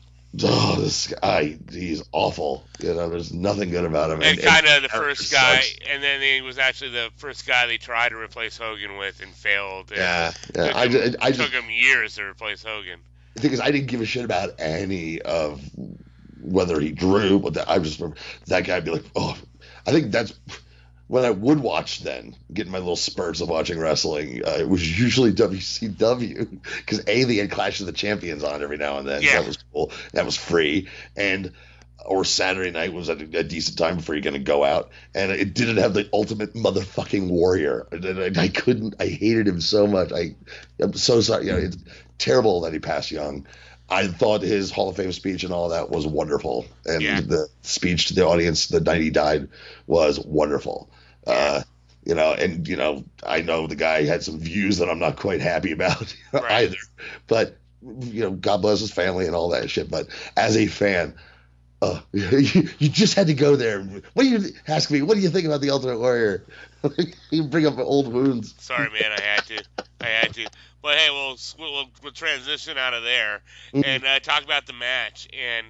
Speaker 1: oh, this guy, he's awful. You know, there's nothing good about him.
Speaker 4: And,
Speaker 1: And,
Speaker 4: kind of
Speaker 1: and
Speaker 4: the first guy, and then he was actually the first guy they tried to replace Hogan with and failed. And
Speaker 1: Yeah, yeah.
Speaker 4: Took
Speaker 1: I,
Speaker 4: him,
Speaker 1: ju- I
Speaker 4: took
Speaker 1: just,
Speaker 4: him years to replace Hogan.
Speaker 1: the thing is, I didn't give a shit about any of whether he drew, but that, I just remember that guy be like, oh, I think that's when I would watch then, getting my little spurts of watching wrestling. Uh, it was usually W C W because A, they had Clash of the Champions on every now and then.
Speaker 4: Yeah.
Speaker 1: That was cool. That was free. And or Saturday night was at a, a decent time before you're going to go out. And it didn't have the Ultimate motherfucking Warrior. And I, I couldn't, I hated him so much. I, I'm so sorry. You know, it's terrible that he passed young. I thought his Hall of Fame speech and all that was wonderful. And
Speaker 4: Yeah.
Speaker 1: the speech to the audience the night he died was wonderful. Uh, you know, and, you know, I know the guy had some views that I'm not quite happy about
Speaker 4: Right.
Speaker 1: either. But, you know, God bless his family and all that shit. But as a fan, uh, you, you just had to go there. What do you ask me? What do you think about the Ultimate Warrior? You bring up old wounds.
Speaker 4: Sorry, man, I had to. I had to. But hey, we'll we'll, we'll transition out of there and uh, talk about the match. And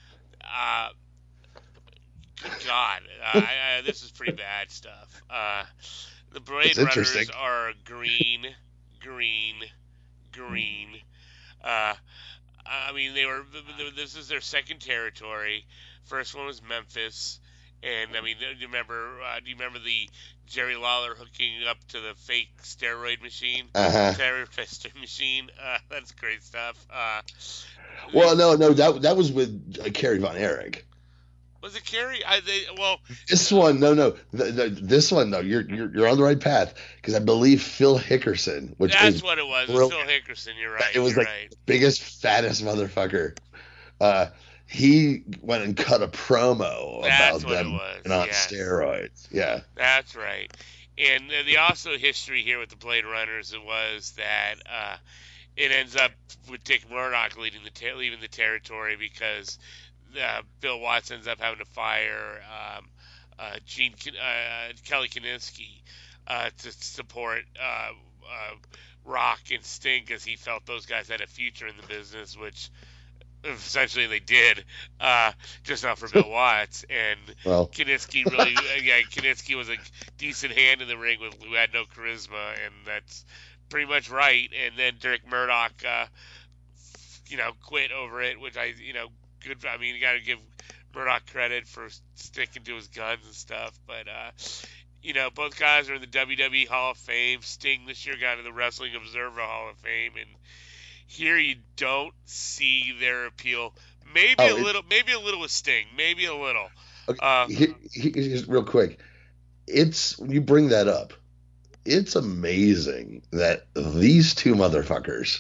Speaker 4: uh, good God, uh, I, I, this is pretty bad stuff. Uh, the Blade
Speaker 1: It's
Speaker 4: Runners
Speaker 1: interesting.
Speaker 4: are green, green, green. Uh, I mean, they were. This is their second territory. First one was Memphis, and I mean, do you remember? Uh, do you remember the Jerry Lawler hooking up to the fake steroid machine?
Speaker 1: Uh-huh.
Speaker 4: Steroid machine. Uh, that's great stuff. Uh,
Speaker 1: Well, no, no, that that was with uh, Kerry Von Erich.
Speaker 4: was it Kerry? I they well.
Speaker 1: This one, no, no, the, the, this one, no, you're you're you're on the right path because I believe Phil Hickerson, which
Speaker 4: That's
Speaker 1: is
Speaker 4: what it was. It
Speaker 1: real-
Speaker 4: was Phil Hickerson. You're right.
Speaker 1: it was
Speaker 4: you're
Speaker 1: like
Speaker 4: right.
Speaker 1: the biggest, fattest motherfucker. Uh, he went and cut a promo
Speaker 4: That's
Speaker 1: about
Speaker 4: what it
Speaker 1: them
Speaker 4: was,
Speaker 1: and on
Speaker 4: yeah.
Speaker 1: steroids. Yeah.
Speaker 4: That's right. And uh, the also history here with the Blade Runners it was that uh, it ends up with Dick Murdoch leading the ter- leaving the territory because uh, Bill Watts ends up having to fire um, uh, Gene Kin- uh, Kelly Kiniski uh, to support uh, uh, Rock and Sting because he felt those guys had a future in the business, which essentially they did, uh, just not for Bill Watts. And
Speaker 1: Well,
Speaker 4: Kiniski really, yeah, Kiniski was a decent hand in the ring with who had no charisma, and that's pretty much right. And then Derek Murdoch, uh, you know, quit over it, which I, you know, good. I mean, you got to give Murdoch credit for sticking to his guns and stuff. But uh, you know, both guys are in the W W E Hall of Fame. Sting this year got in the Wrestling Observer Hall of Fame, and here you don't see their appeal. Maybe
Speaker 1: Oh,
Speaker 4: a
Speaker 1: it-
Speaker 4: little, maybe a little with Sting, maybe a little.
Speaker 1: Okay,
Speaker 4: Uh,
Speaker 1: here- here's real quick. It's when you bring that up, it's amazing that these two motherfuckers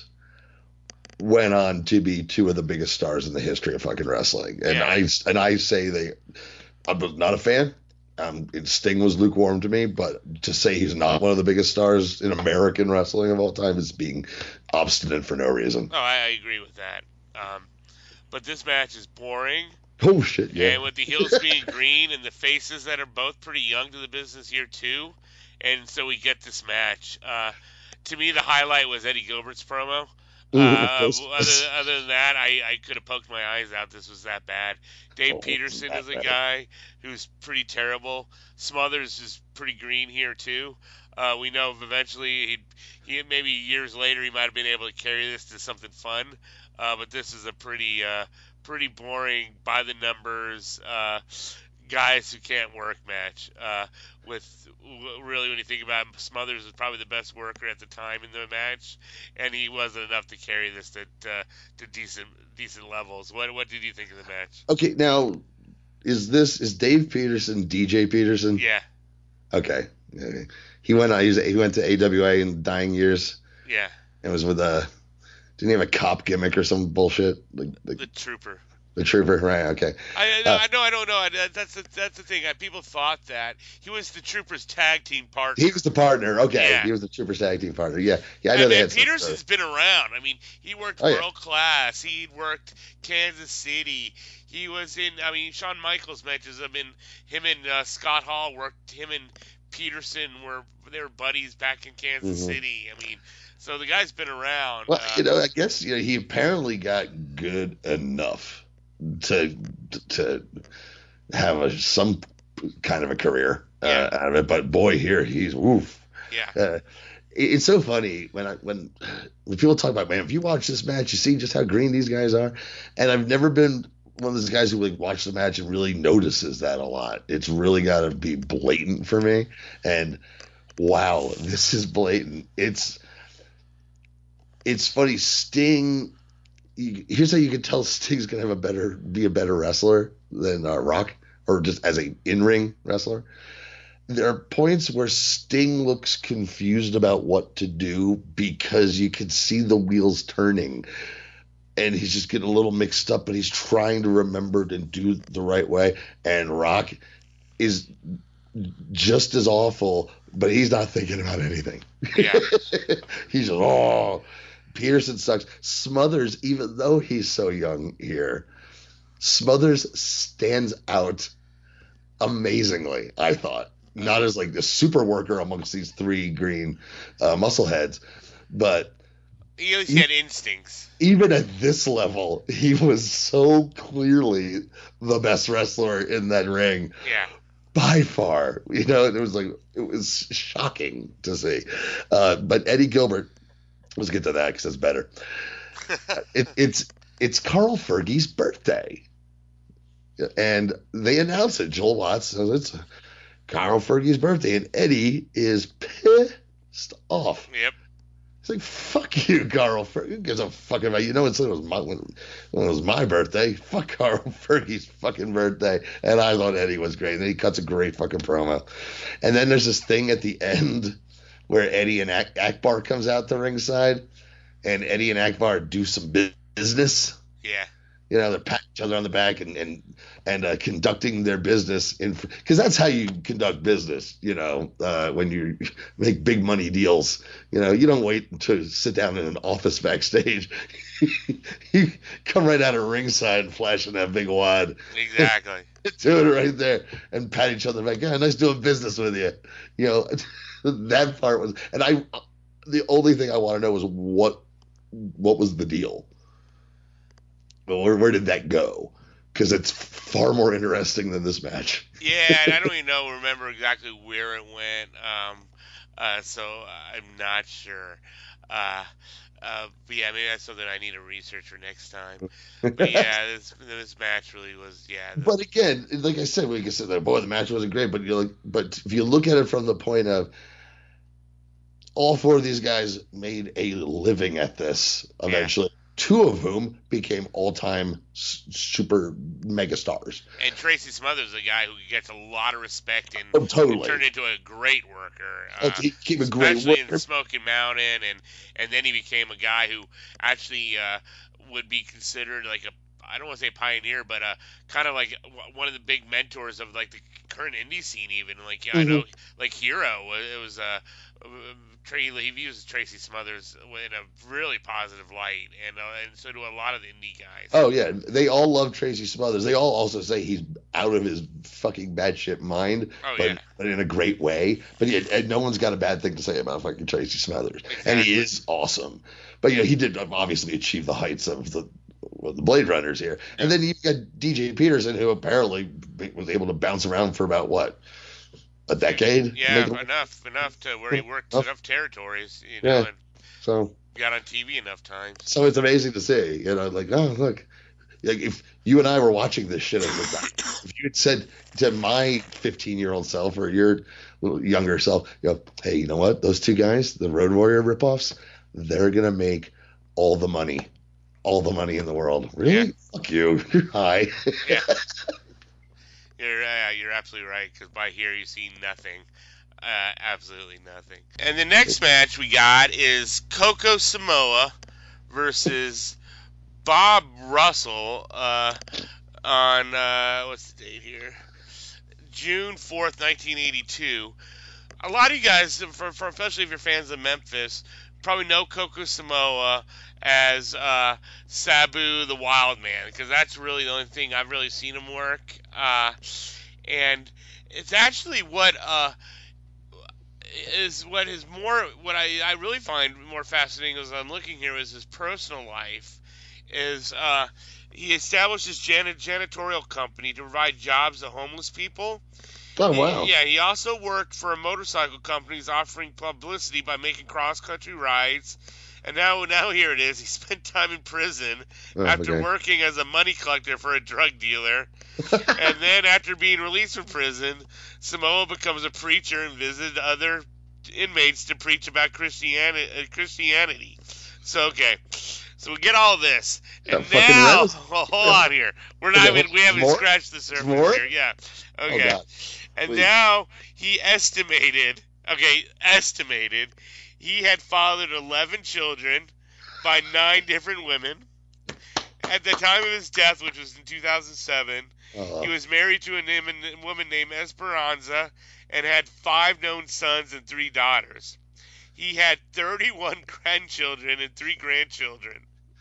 Speaker 1: went on to be two of the biggest stars in the history of fucking wrestling. And
Speaker 4: Yeah.
Speaker 1: I and I say they, I'm not a fan. Um, Sting was lukewarm to me, but to say he's not one of the biggest stars in American wrestling of all time is being obstinate for no reason.
Speaker 4: Oh, I, I agree with that. Um, but this match is boring.
Speaker 1: Oh shit, yeah.
Speaker 4: And with the heels being green and the faces that are both pretty young to the business here too, and so we get this match. Uh, to me, the highlight was Eddie Gilbert's promo.
Speaker 1: Ooh,
Speaker 4: Uh,
Speaker 1: those-
Speaker 4: other, other than that, I, I could have poked my eyes out. This was that bad. Dave
Speaker 1: Oh,
Speaker 4: Peterson
Speaker 1: that
Speaker 4: is a
Speaker 1: bad.
Speaker 4: guy who's pretty terrible. Smothers is pretty green here too. Uh, we know eventually he'd, he maybe years later he might have been able to carry this to something fun. Uh, but this is a pretty uh, pretty boring by the numbers uh, guys who can't work match. Uh, with really, when you think about it, Smothers was probably the best worker at the time in the match, and he wasn't enough to carry this to uh, to decent decent levels. What what did you think of the match?
Speaker 1: Okay, now is this is Dave Peterson D J Peterson?
Speaker 4: Yeah,
Speaker 1: Okay. Okay. He went on. He, was, he went to A W A in dying years
Speaker 4: yeah,
Speaker 1: and was with a. Didn't he have a cop gimmick or some bullshit? Like, like
Speaker 4: the Trooper.
Speaker 1: the Trooper, right? Okay.
Speaker 4: I, I,
Speaker 1: Uh,
Speaker 4: I know, I don't know. I- That's the, that's the thing. I, people thought that he was the Troopers' tag team partner.
Speaker 1: He was the partner. Okay,
Speaker 4: Yeah.
Speaker 1: he was the Trooper tag team partner. Yeah, yeah. I know
Speaker 4: and,
Speaker 1: they
Speaker 4: and
Speaker 1: had some
Speaker 4: Peterson's
Speaker 1: stuff.
Speaker 4: been around. I mean, he worked
Speaker 1: Oh, yeah.
Speaker 4: World Class. He worked Kansas City. He was in. I mean, Shawn Michaels matches. I mean, him and uh, Scott Hall worked. Him and Peterson were they were buddies back in Kansas
Speaker 1: Mhm.
Speaker 4: City. I mean, so the guy's been around.
Speaker 1: Well,
Speaker 4: uh,
Speaker 1: you know, I guess you know he apparently got good enough to to have a, some kind of a career uh,
Speaker 4: Yeah.
Speaker 1: out of it. But boy, here he's woof.
Speaker 4: yeah,
Speaker 1: Uh, it- it's so funny when I when when people talk about, man, if you watch this match, you see just how green these guys are. And I've never been one of those guys who like watch the match and really notices that a lot. It's really got to be blatant for me. And wow, this is blatant. It's it's funny. Sting. You, here's how you can tell Sting's gonna have a better be a better wrestler than uh, Rock, or just as a in-ring wrestler. There are points where Sting looks confused about what to do because you can see the wheels turning and he's just getting a little mixed up, but he's trying to remember to do the right way. And Rock is just as awful, but he's not thinking about anything.
Speaker 4: yeah.
Speaker 1: He's just, oh, Peterson sucks. Smothers, even though he's so young here, Smothers stands out amazingly, I thought. Not as like the super worker amongst these three green uh, muscle heads, but
Speaker 4: He always had instincts.
Speaker 1: even at this level, he was so clearly the best wrestler in that ring
Speaker 4: Yeah.
Speaker 1: by far. You know, it was like it was shocking to see. Uh, but Eddie Gilbert, let's get to that because it's better. it, it's it's Carl Fergie's birthday, and they announced it. Joel Watts says it's Carl Fergie's birthday, and Eddie is pissed off.
Speaker 4: Yep.
Speaker 1: He's like, "Fuck you, Carl Fergie. Who gives a fuck about you? know, it's, it was my when, when it was my birthday. Fuck Carl Fergie's fucking birthday." And I thought Eddie was great. And then he cuts a great fucking promo. And then there's this thing at the end where Eddie and Ak- Akbar comes out the ringside, and Eddie and Akbar do some bu- business.
Speaker 4: Yeah.
Speaker 1: You know, they're patting each other on the back and and and uh, conducting their business in because that's how you conduct business. You know, uh, when you make big money deals, you know, you don't wait to sit down in an office backstage. You come right out of ringside and flashing that big wad,
Speaker 4: Exactly.
Speaker 1: do it right there, and pat each other back. Yeah, nice doing business with you. You know, that part was, and I. The only thing I want to know is what what was the deal. But where, where did that go? Because it's far more interesting than this match.
Speaker 4: Yeah, and I don't even know remember exactly where it went. Um, uh, so I'm not sure. Uh, Uh, but yeah, maybe that's something I need to research for next time. But yeah, this this match really was yeah. The,
Speaker 1: But again, like I said, we can say that boy, the match wasn't great. But you're like, but if you look at it from the point of all four of these guys made a living at this eventually. Yeah. Two of whom became all-time super mega stars.
Speaker 4: And Tracy Smothers is a guy who gets a lot of respect and,
Speaker 1: oh, totally.
Speaker 4: and turned into a great worker.
Speaker 1: Uh, he became a great
Speaker 4: especially
Speaker 1: worker.
Speaker 4: in Smoky Mountain, and, and then he became a guy who actually uh, would be considered like a, I don't want to say pioneer, but uh, kind of like one of the big mentors of like the current indie scene even. Like, yeah, mm-hmm. I know, like Hero, it was a... Uh, He views Tracy Smothers in a really positive light, and uh, and so do a lot of the indie guys.
Speaker 1: Oh yeah, they all love Tracy Smothers. They all also say he's out of his fucking batshit mind,
Speaker 4: oh,
Speaker 1: but,
Speaker 4: yeah.
Speaker 1: but in a great way. But yeah, and no one's got a bad thing to say about fucking Tracy Smothers, exactly. And he is awesome. But you know, he did obviously achieve the heights of the well, the Blade Runners here, yeah. And then you've got D J Peterson, who apparently was able to bounce around for about what. A decade?
Speaker 4: Yeah, enough, enough to where he worked enough, enough territories, you know,
Speaker 1: yeah.
Speaker 4: and
Speaker 1: so
Speaker 4: got on T V enough times.
Speaker 1: So it's amazing to see, you know, like, oh, look, like if you and I were watching this shit, if you had said to my fifteen-year-old self or your little younger self, you know, hey, you know what? Those two guys, the Road Warrior ripoffs, they're going to make all the money, all the money in the world. Really?
Speaker 4: Yeah.
Speaker 1: Fuck you. You're high.
Speaker 4: Yeah. You're, uh, you're absolutely right, because by here you see nothing. Uh, absolutely nothing. And the next match we got is Coco Samoa versus Bob Russell uh, on, uh, what's the date here? June fourth, nineteen eighty-two. A lot of you guys, for, for especially if you're fans of Memphis, probably know Coco Samoa as uh, Sabu the Wild Man, because that's really the only thing I've really seen him work. Uh, and it's actually what uh, is what is more what I, I really find more fascinating as I'm looking here is his personal life. Is uh, he established his janit- janitorial company to provide jobs to homeless people.
Speaker 1: Oh, wow.
Speaker 4: He, yeah, he also worked for motorcycle companies offering publicity by making cross-country rides. And now, now here it is. He spent time in prison
Speaker 1: oh,
Speaker 4: after
Speaker 1: okay.
Speaker 4: working as a money collector for a drug dealer. And then after being released from prison, Samoa becomes a preacher and visits other inmates to preach about Christianity. Christianity. So, okay. So we get all this. And now, well, hold on here. We're not even, we haven't
Speaker 1: more?
Speaker 4: scratched the surface
Speaker 1: more?
Speaker 4: here. Yeah. Okay.
Speaker 1: Oh,
Speaker 4: and
Speaker 1: Please.
Speaker 4: now he estimated, okay, estimated, he had fathered eleven children by nine different women. At the time of his death, which was in two thousand seven, uh-huh. he was married to a, name, a woman named Esperanza and had five known sons and three daughters. He had thirty-one grandchildren and three grandchildren.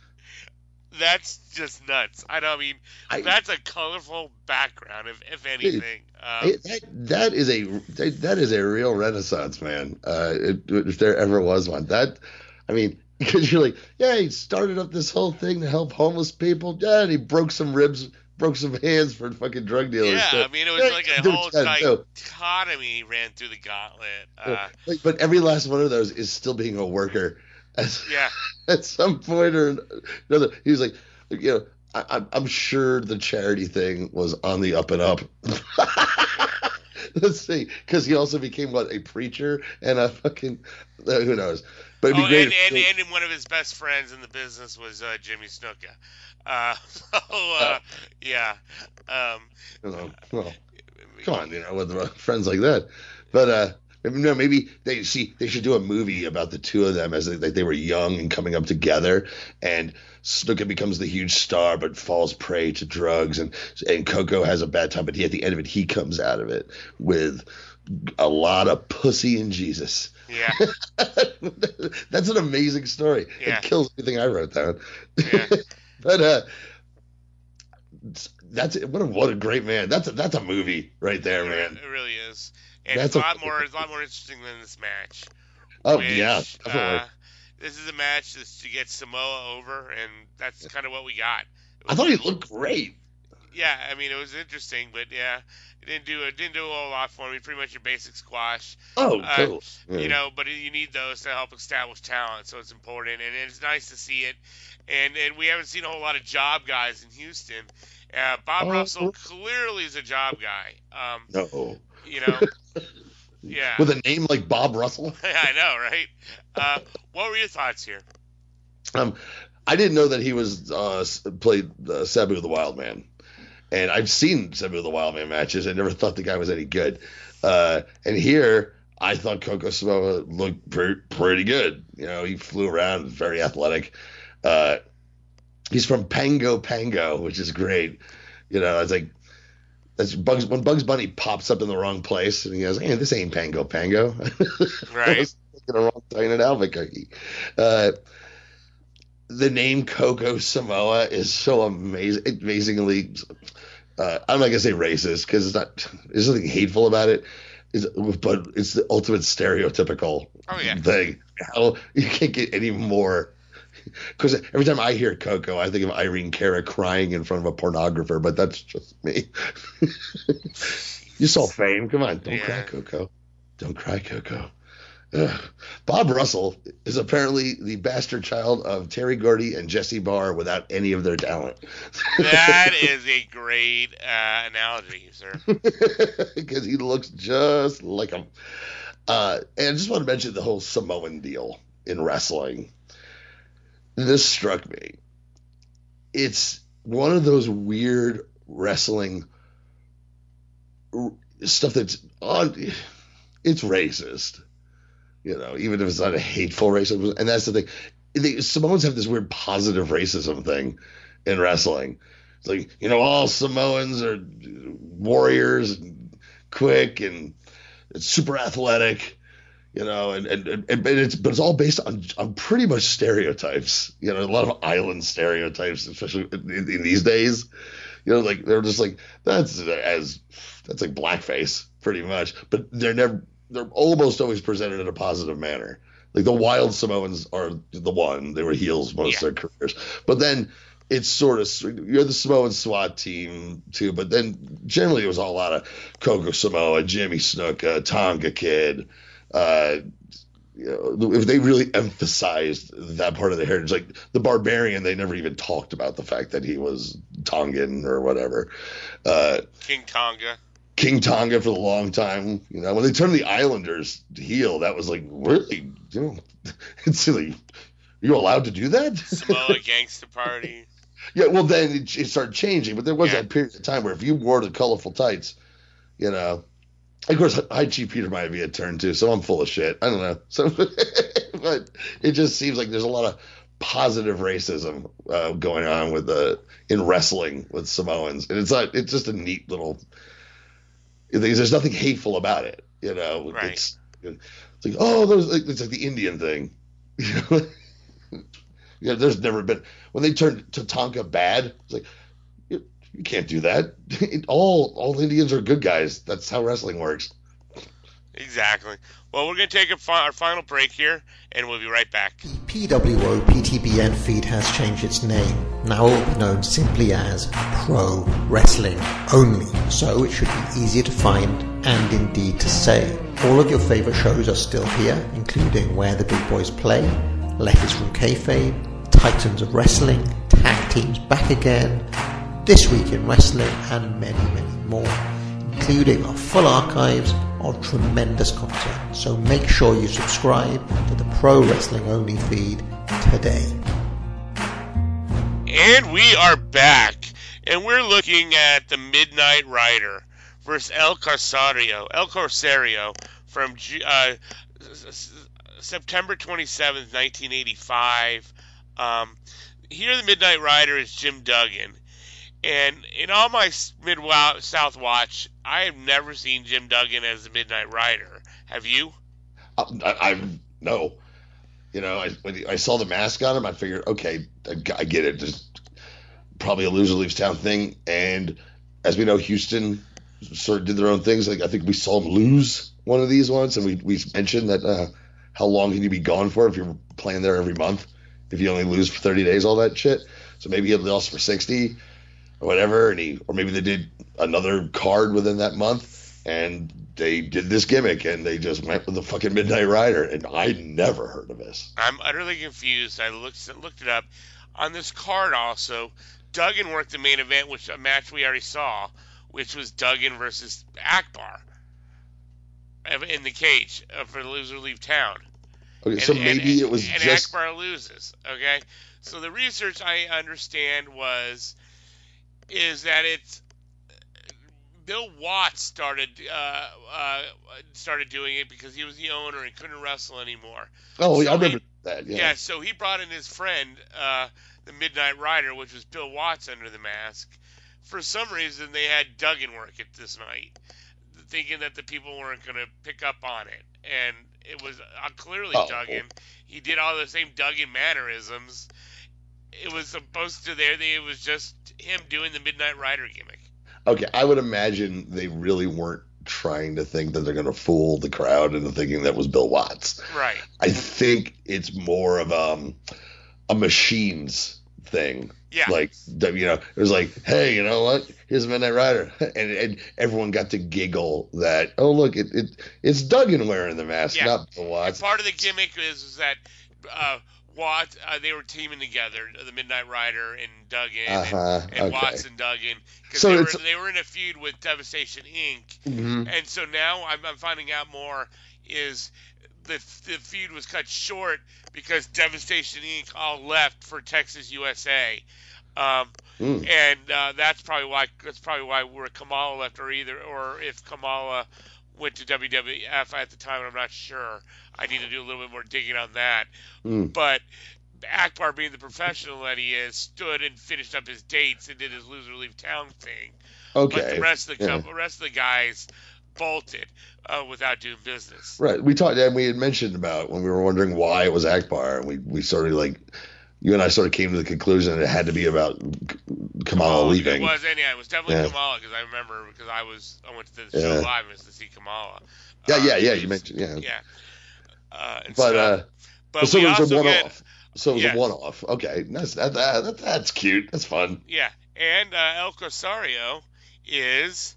Speaker 4: That's just nuts. I don't mean I, that's a colorful background, if if anything. Um,
Speaker 1: it, that, that is a that is a real renaissance, man. Uh, it, if there ever was one. That, I mean, because you're like, yeah, he started up this whole thing to help homeless people. Yeah, and he broke some ribs, broke some hands for fucking drug dealers.
Speaker 4: Yeah,
Speaker 1: so,
Speaker 4: I mean, it was
Speaker 1: yeah,
Speaker 4: like a whole dichotomy he ran through the gauntlet. Uh,
Speaker 1: but, but every last one of those is still being a worker. At,
Speaker 4: yeah.
Speaker 1: At some point or another, he was like, you know, I, I'm sure the charity thing was on the up and up. Let's see, because he also became what, a preacher and a fucking uh, who knows. But it'd be
Speaker 4: oh,
Speaker 1: great.
Speaker 4: And, and, and one of his best friends in the business was uh, Jimmy Snuka. Uh, so uh, uh, yeah. Um,
Speaker 1: you know, well, come on, you know, with friends like that. But uh, no, maybe they see they should do a movie about the two of them as they, like they were young and coming up together, and Snuka becomes the huge star but falls prey to drugs, and and Coco has a bad time, but he, at the end of it he comes out of it with a lot of pussy and Jesus.
Speaker 4: Yeah.
Speaker 1: That's an amazing story.
Speaker 4: Yeah.
Speaker 1: It kills everything I wrote down.
Speaker 4: Yeah.
Speaker 1: But uh that's what a what a great man. That's a, that's a movie right there,
Speaker 4: it,
Speaker 1: man.
Speaker 4: It really is. And
Speaker 1: That's
Speaker 4: it's a lot
Speaker 1: a,
Speaker 4: more. It's a lot more interesting than this match.
Speaker 1: Oh
Speaker 4: which,
Speaker 1: yeah, definitely.
Speaker 4: Uh, this is a match that's to get Samoa over, and that's kind of what we got.
Speaker 1: I thought he looked great.
Speaker 4: yeah, I mean, it was interesting, but yeah, it didn't do it didn't do a whole lot for me. Pretty much your basic squash.
Speaker 1: Oh,
Speaker 4: Uh,
Speaker 1: cool. Yeah.
Speaker 4: You know, but you need those to help establish talent, so it's important, and it's nice to see it. And and we haven't seen a whole lot of job guys in Houston. Uh, Bob
Speaker 1: Oh.
Speaker 4: Russell clearly is a job guy. Um,
Speaker 1: No.
Speaker 4: you know, yeah.
Speaker 1: With a name like Bob Russell?
Speaker 4: I know, right? Uh, what were your thoughts here?
Speaker 1: Um, I didn't know that he was uh, s- played uh, Sabu the Wild Man. And I've seen Sabu the Wild Man matches. I never thought the guy was any good. Uh, and here, I thought Coco Samoa looked pretty, pretty good. You know, he flew around, very athletic. Uh, he's from Pango Pango, which is great. You know, it's like that's Bugs when Bugs Bunny pops up in the wrong place, and he goes, "Hey, this ain't Pango Pango."
Speaker 4: Right.
Speaker 1: I was thinking of wrong thing in Albuquerque. Uh, the name Coco Samoa is so amazing, amazingly. Uh, I'm not gonna say racist because it's not. There's nothing hateful about it. It's, but it's the ultimate stereotypical
Speaker 4: Oh, yeah.
Speaker 1: thing. How you can't get any more. Because every time I hear Coco, I think of Irene Cara crying in front of a pornographer, but that's just me. You saw Fame. Come on. Don't
Speaker 4: Yeah.
Speaker 1: cry, Coco. Don't cry, Coco. Ugh. Bob Russell is apparently the bastard child of Terry Gordy and Jesse Barr without any of their talent.
Speaker 4: That is a great uh, analogy, sir.
Speaker 1: Because he looks just like him. Uh, and I just want to mention the whole Samoan deal in wrestling. This struck me. It's one of those weird wrestling r- stuff that's on. It's racist, you know, even if it's not a hateful racism. And that's the thing. The Samoans have this weird positive racism thing in wrestling. It's like, you know, all Samoans are warriors, and quick, and it's super athletic. You know, and, and, and, and it's but it's all based on on pretty much stereotypes. You know, a lot of island stereotypes, especially in, in these days. You know, like they're just like that's as that's like blackface, pretty much. But they're never they're almost always presented in a positive manner. Like the Wild Samoans are the one; they were heels most
Speaker 4: Yeah.
Speaker 1: of their careers. But then it's sort of you're the Samoan SWAT team too. But then generally it was a lot of Coco Samoa, Jimmy Snuka, Tonga Kid. Uh, you know, if they really emphasized that part of the heritage, like the Barbarian, they never even talked about the fact that he was Tongan or whatever. Uh,
Speaker 4: King Tonga.
Speaker 1: King Tonga for a long time. You know, when they turned the Islanders heel, that was like really, you know, it's like, you allowed to do that?
Speaker 4: Samoa Gangsta Party.
Speaker 1: Yeah, well then it, it started changing, but there was
Speaker 4: Yeah.
Speaker 1: that period of time where if you wore the colorful tights, you know. Of course, High Chief Peter might be a turn too, so I'm full of shit. I don't know. So, but it just seems like there's a lot of positive racism uh, going on with the in wrestling with Samoans, and it's not. It's just a neat little. There's nothing hateful about it, you know.
Speaker 4: Right.
Speaker 1: It's, it's like oh, those. It's like the Indian thing. Yeah, there's never been when they turned Tatanka bad. It's like. You can't do that. all all Indians are good guys. That's how wrestling works.
Speaker 4: Exactly. Well, we're going to take a fi- our final break here, and we'll be right back.
Speaker 8: The P W O P T B N feed has changed its name. Now it will be known simply as Pro Wrestling Only, so it should be easier to find and indeed to say. All of your favourite shows are still here, including Where the Big Boys Play, Letters from Kayfabe, Titans of Wrestling, Tag Teams Back Again, This Week in Wrestling, and many, many more, including our full archives of tremendous content. So make sure you subscribe to the Pro Wrestling Only feed today.
Speaker 4: And we are back, and we're looking at the Midnight Rider versus El Corsario, El Corsario from uh, September twenty-seventh, nineteen eighty-five. Um, here, the Midnight Rider is Jim Duggan. And in all my Mid-South watch, I have never seen Jim Duggan as the Midnight Rider. Have you?
Speaker 1: I, I, I no, you know, I when I saw the mask on him, I figured, okay, I, I get it. Just probably a loser leaves town thing. And as we know, Houston sort of did their own things. Like I think we saw him lose one of these once, and we we mentioned that uh, how long can you be gone for if you're playing there every month? If you only lose for thirty days, all that shit. So maybe he had lost for sixty. or whatever, and he, or maybe they did another card within that month, and they did this gimmick, and they just went with the fucking Midnight Rider, and I never heard of this.
Speaker 4: I'm utterly confused. I looked looked it up. On this card also, Duggan worked the main event, which a match we already saw, which was Duggan versus Akbar in the cage for Loser Leave Town.
Speaker 1: Okay, so
Speaker 4: and,
Speaker 1: maybe
Speaker 4: and,
Speaker 1: it was
Speaker 4: and
Speaker 1: just...
Speaker 4: Akbar loses, okay? So the research I understand was, is that it's, Bill Watts started uh, uh, started doing it because he was the owner and couldn't wrestle anymore.
Speaker 1: Oh,
Speaker 4: so
Speaker 1: I remember
Speaker 4: he,
Speaker 1: that. Yeah.
Speaker 4: yeah, so he brought in his friend, uh, the Midnight Rider, which was Bill Watts under the mask. For some reason, they had Duggan work it this night, thinking that the people weren't going to pick up on it. And it was uh, clearly
Speaker 1: oh.
Speaker 4: Duggan. He did all the same Duggan mannerisms. It was supposed to there. It was just him doing the Midnight Rider gimmick.
Speaker 1: Okay, I would imagine they really weren't trying to think that they're going to fool the crowd into thinking that was Bill Watts.
Speaker 4: Right.
Speaker 1: I think it's more of um, a machines thing.
Speaker 4: Yeah.
Speaker 1: Like, you know, it was like, hey, you know what? Here's a Midnight Rider. And, and everyone got to giggle that, oh, look, it, it it's Duggan wearing the mask,
Speaker 4: yeah.
Speaker 1: not Bill Watts.
Speaker 4: And part of the gimmick is, is that uh, Watts, uh, they were teaming together, the Midnight Rider and Duggan,
Speaker 1: uh-huh.
Speaker 4: and, and
Speaker 1: okay.
Speaker 4: Watts and Duggan, because
Speaker 1: so
Speaker 4: they, were,
Speaker 1: it's...
Speaker 4: they were in a feud with Devastation Incorporated.
Speaker 1: Mm-hmm.
Speaker 4: And so now I'm, I'm finding out more is the, the feud was cut short because Devastation Incorporated all left for Texas U S A. Um, mm. And uh, that's probably why that's probably why where Kamala left, or either or if Kamala went to W W F at the time, I'm not sure. I need to do a little bit more digging on that.
Speaker 1: Mm.
Speaker 4: But Akbar, being the professional that he is, stood and finished up his dates and did his Loser Leave Town thing.
Speaker 1: Okay.
Speaker 4: But the rest of the
Speaker 1: yeah.
Speaker 4: the rest of the guys bolted uh, without doing business.
Speaker 1: Right. We talked, and we had mentioned about when we were wondering why it was Akbar, and we we sort of like. You and I sort of came to the conclusion that it had to be about Kamala
Speaker 4: oh,
Speaker 1: leaving.
Speaker 4: It was, and yeah, it was definitely
Speaker 1: yeah.
Speaker 4: Kamala, because I remember because I was I went to the show
Speaker 1: yeah.
Speaker 4: live and to see Kamala.
Speaker 1: Yeah,
Speaker 4: uh,
Speaker 1: yeah, yeah.
Speaker 4: Was,
Speaker 1: you mentioned yeah.
Speaker 4: Yeah. Uh, and
Speaker 1: but
Speaker 4: so,
Speaker 1: uh,
Speaker 4: but
Speaker 1: so
Speaker 4: we
Speaker 1: it was
Speaker 4: also
Speaker 1: a one
Speaker 4: get,
Speaker 1: off. So it was
Speaker 4: yes.
Speaker 1: a one off. Okay, that's that, that, that that's cute. That's fun.
Speaker 4: Yeah, and uh, El Cosario is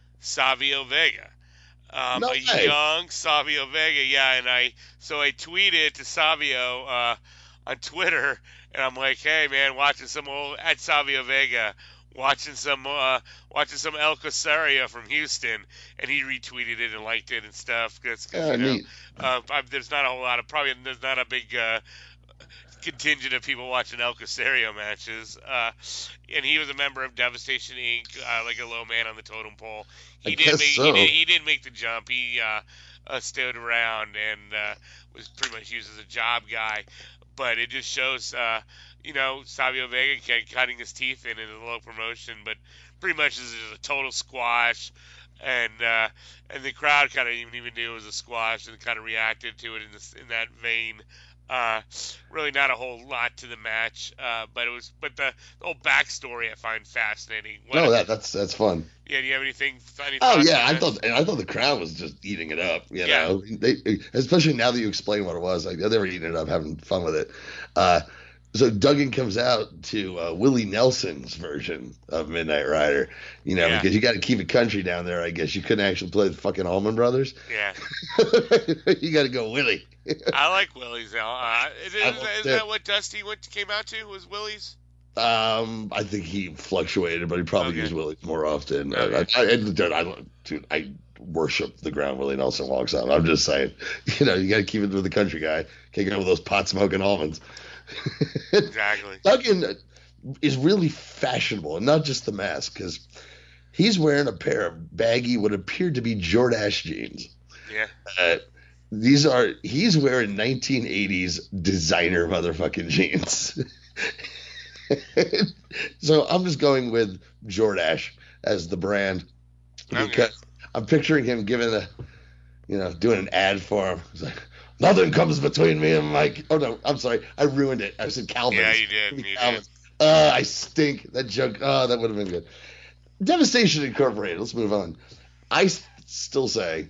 Speaker 4: Savio Vega. Um,
Speaker 1: no
Speaker 4: a
Speaker 1: way.
Speaker 4: young Savio Vega, yeah, and I so I tweeted to Savio uh, on Twitter, and I'm like, hey man, watching some old at Savio Vega, watching some uh, watching some El Cosario from Houston, and he retweeted it and liked it and stuff. Cause, cause,
Speaker 1: Yeah,
Speaker 4: you know,
Speaker 1: neat.
Speaker 4: uh, I, there's not a whole lot of probably there's not a big uh, contingent of people watching El Cosario matches, uh, and he was a member of Devastation Incorporated, uh, like a low man on the totem pole. He
Speaker 1: I
Speaker 4: didn't
Speaker 1: guess
Speaker 4: make
Speaker 1: so.
Speaker 4: he, did, he didn't make the jump. He uh, uh, stayed around and uh, was pretty much used as a job guy. But it just shows, uh, you know, Savio Vega cutting his teeth in in a low promotion, but pretty much this is a total squash. And uh, and the crowd kind of even even knew it was a squash and kind of reacted to it in this in that vein. Uh, really not a whole lot to the match, uh, but it was but the, the whole backstory I find fascinating. What
Speaker 1: No, that that's that's fun.
Speaker 4: Yeah, do you have anything? Any
Speaker 1: Oh
Speaker 4: thoughts
Speaker 1: yeah,
Speaker 4: on
Speaker 1: I
Speaker 4: that?
Speaker 1: thought and I thought the crowd was just eating it up. You
Speaker 4: Yeah.
Speaker 1: know, they especially now that you explain what it was, like they were eating it up, having fun with it. Uh, so Duggan comes out to uh, Willie Nelson's version of Midnight Rider, you know,
Speaker 4: Yeah.
Speaker 1: because you got to keep it country down there. I guess you couldn't actually play the fucking Allman Brothers.
Speaker 4: Yeah,
Speaker 1: You got to go Willie.
Speaker 4: I like Willie's. Uh, is,
Speaker 1: I
Speaker 4: is,
Speaker 1: love
Speaker 4: is
Speaker 1: it.
Speaker 4: that what Dusty went came out to? Was Willie's?
Speaker 1: Um, I think he fluctuated, but he probably
Speaker 4: Okay.
Speaker 1: used Willie more often.
Speaker 4: Okay.
Speaker 1: I, I, I, dude, I, dude, I worship the ground Willie Nelson walks on. I'm just saying, you know, you got to keep it with the country guy. Can't go with those pot smoking almonds.
Speaker 4: Exactly.
Speaker 1: Duggan is really fashionable, and not just the mask, because he's wearing a pair of baggy, what appeared to be Jordache jeans.
Speaker 4: Yeah.
Speaker 1: Uh, these are he's wearing nineteen eighties designer motherfucking jeans. So I'm just going with Jordache as the brand
Speaker 4: Okay.
Speaker 1: because I'm picturing him giving a, you know, doing an ad for him. He's like, nothing comes between me and Mike. Oh no, I'm sorry, I ruined it. I said Calvin.
Speaker 4: Yeah, you did. You did.
Speaker 1: Uh, I stink. That joke. Oh, that would have been good. Devastation Incorporated. Let's move on. I s- still say,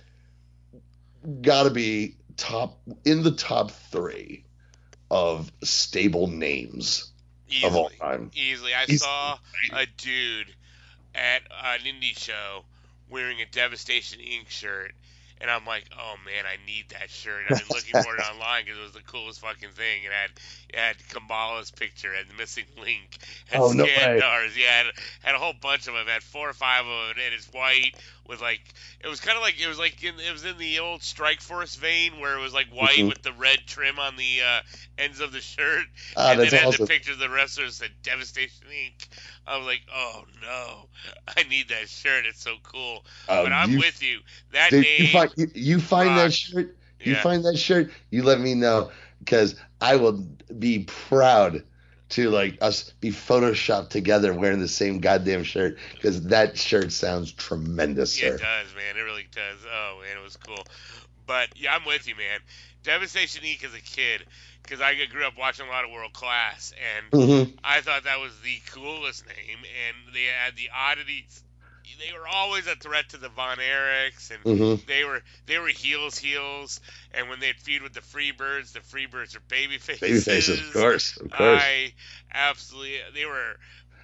Speaker 1: gotta be top in the top three of stable names
Speaker 4: Easily,
Speaker 1: of all time.
Speaker 4: Easily. I
Speaker 1: Easily.
Speaker 4: saw a dude at an indie show wearing a Devastation Incorporated shirt, and I'm like, oh man, I need that shirt. I've been looking for it online because it was the coolest fucking thing. It had it had Kamala's picture, and the missing link, had
Speaker 1: Oh, no way.
Speaker 4: Skandars, yeah, had, had a whole bunch of them, had four or five of them, and it's white with like, it was kind of like, it was like, in, it was in the old Strike Force vein where it was like white
Speaker 1: Mhm.
Speaker 4: with the red trim on the uh, ends of the shirt,
Speaker 1: Ah,
Speaker 4: and then
Speaker 1: that's
Speaker 4: it had
Speaker 1: awesome.
Speaker 4: the pictures of the wrestlers that said Devastation Incorporated. I was like, oh no, I need that shirt. It's so cool.
Speaker 1: Um,
Speaker 4: but I'm
Speaker 1: you-
Speaker 4: with you. That
Speaker 1: Dude,
Speaker 4: name,
Speaker 1: you find you, you find that
Speaker 4: rock.
Speaker 1: shirt. You
Speaker 4: Yeah.
Speaker 1: find that shirt. You let me know because I will be proud to like us be photoshopped together wearing the same goddamn shirt because that shirt sounds tremendous,
Speaker 4: yeah,
Speaker 1: sir.
Speaker 4: it does, man. It really does. Oh man, it was cool. But yeah, I'm with you, man. Devastation Incorporated as a kid, because I grew up watching a lot of World Class, and
Speaker 1: Mhm.
Speaker 4: I thought that was the coolest name, and they had the oddities. They were always a threat to the Von Erichs, and
Speaker 1: Mhm.
Speaker 4: they were they were heels heels, and when they'd feud with the Freebirds, the Freebirds are baby faces.
Speaker 1: Baby faces, of course, of course.
Speaker 4: I absolutely, they were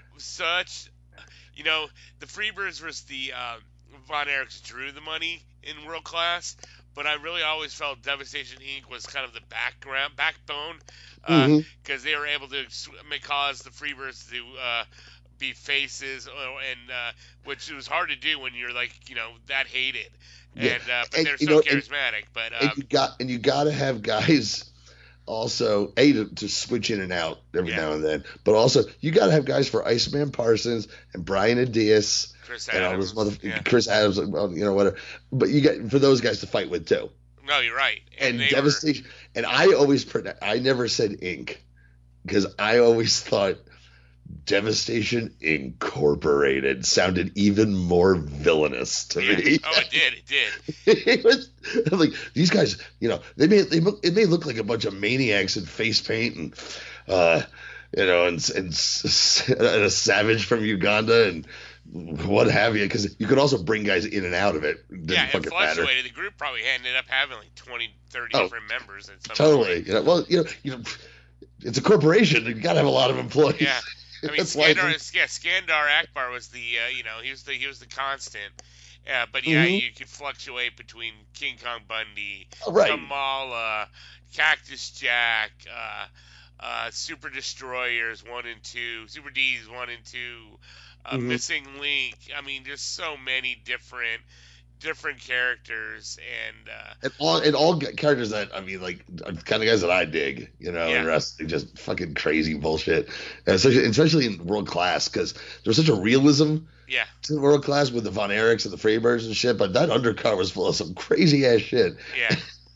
Speaker 4: such, you know, the Freebirds was the uh, Von Erichs drew the money in World Class, but I really always felt Devastation Incorporated was kind of the background backbone because
Speaker 1: Mhm.
Speaker 4: they were able to s- make cause the Freebirds to uh, be faces, uh, and uh, which was hard to do when you're like, you know, that hated,
Speaker 1: Yeah.
Speaker 4: and uh, but
Speaker 1: And,
Speaker 4: they're
Speaker 1: you
Speaker 4: so
Speaker 1: know, and-
Speaker 4: charismatic. But
Speaker 1: And
Speaker 4: um,
Speaker 1: you got and you got to have guys also a to, to switch in and out every
Speaker 4: Yeah.
Speaker 1: now and then, but also you got to have guys for Iceman Parsons and Brian Adias
Speaker 4: Chris
Speaker 1: and all
Speaker 4: Adams,
Speaker 1: this mother
Speaker 4: yeah.
Speaker 1: Chris Adams, well, you know whatever. But you got for those guys to fight with too.
Speaker 4: No, you're right.
Speaker 1: And,
Speaker 4: they were-
Speaker 1: devastation. And I always pron- I never said Inc because I always thought Devastation Incorporated sounded even more villainous to
Speaker 4: yeah.
Speaker 1: me.
Speaker 4: Oh, it did. It did.
Speaker 1: It was I'm like these guys, you know, they may they look, it may look like a bunch of maniacs in face paint and uh, you know, and and, s- and a savage from Uganda and what have you, because you could also bring guys in and out of it. It didn't
Speaker 4: Yeah, it
Speaker 1: fucking matter.
Speaker 4: fluctuated. The group probably ended up having like twenty, thirty
Speaker 1: Oh,
Speaker 4: different members at some
Speaker 1: Totally.
Speaker 4: point.
Speaker 1: You know, well, you know, you know, it's a corporation. You got to have a lot of employees.
Speaker 4: Yeah. I mean,
Speaker 1: That's why
Speaker 4: Skandar,
Speaker 1: it's-
Speaker 4: yeah, Skandar Akbar was the, uh, you know, he was the he was the constant. Yeah, but yeah,
Speaker 1: Mhm.
Speaker 4: you could fluctuate between King Kong Bundy,
Speaker 1: Right.
Speaker 4: Kamala, Cactus Jack, uh, uh, Super Destroyers one and two, Super D's one and two, uh,
Speaker 1: Mhm.
Speaker 4: Missing Link. I mean, just so many different different characters, and uh,
Speaker 1: And all and all g- characters that I mean, like are the kind of guys that I dig, you know,
Speaker 4: Yeah.
Speaker 1: and wrestling, just fucking crazy bullshit, and especially, especially in World Class because there's such a realism
Speaker 4: yeah,
Speaker 1: to World Class with the Von Erichs and the Freebirds and shit. But that undercut was full of some crazy ass shit.
Speaker 4: yeah.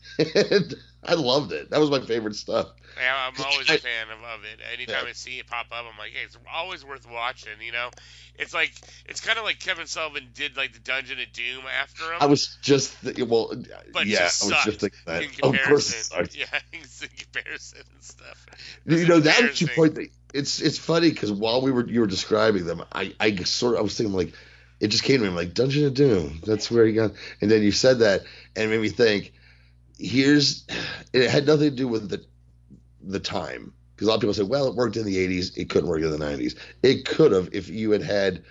Speaker 1: And I loved it. That was my favorite stuff.
Speaker 4: Yeah, I'm always
Speaker 1: I-
Speaker 4: a fan of, of it. Anytime
Speaker 1: Yeah.
Speaker 4: I see it pop up, I'm like, hey, it's always worth watching. You know, it's like it's kind of like Kevin Sullivan did like the Dungeon of Doom after him.
Speaker 1: I was just th- well,
Speaker 4: but
Speaker 1: yeah,
Speaker 4: just
Speaker 1: I was
Speaker 4: sucked
Speaker 1: just thinking that.
Speaker 4: in
Speaker 1: Of
Speaker 4: comparison.
Speaker 1: course, it sucked.
Speaker 4: Yeah, in comparison and stuff.
Speaker 1: You
Speaker 4: It's
Speaker 1: know, now that you
Speaker 4: embarrassing.
Speaker 1: point, the, it's it's funny because while we were you were describing them, I I sort of I was thinking like, it just came to me I'm like Dungeon of Doom. That's where he got, and then you said that and it made me think. Here's it had nothing to do with the the time because a lot of people say, well, it worked in the eighties, it couldn't work in the nineties. It could have if you had had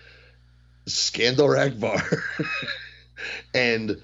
Speaker 1: Skandar Akbar and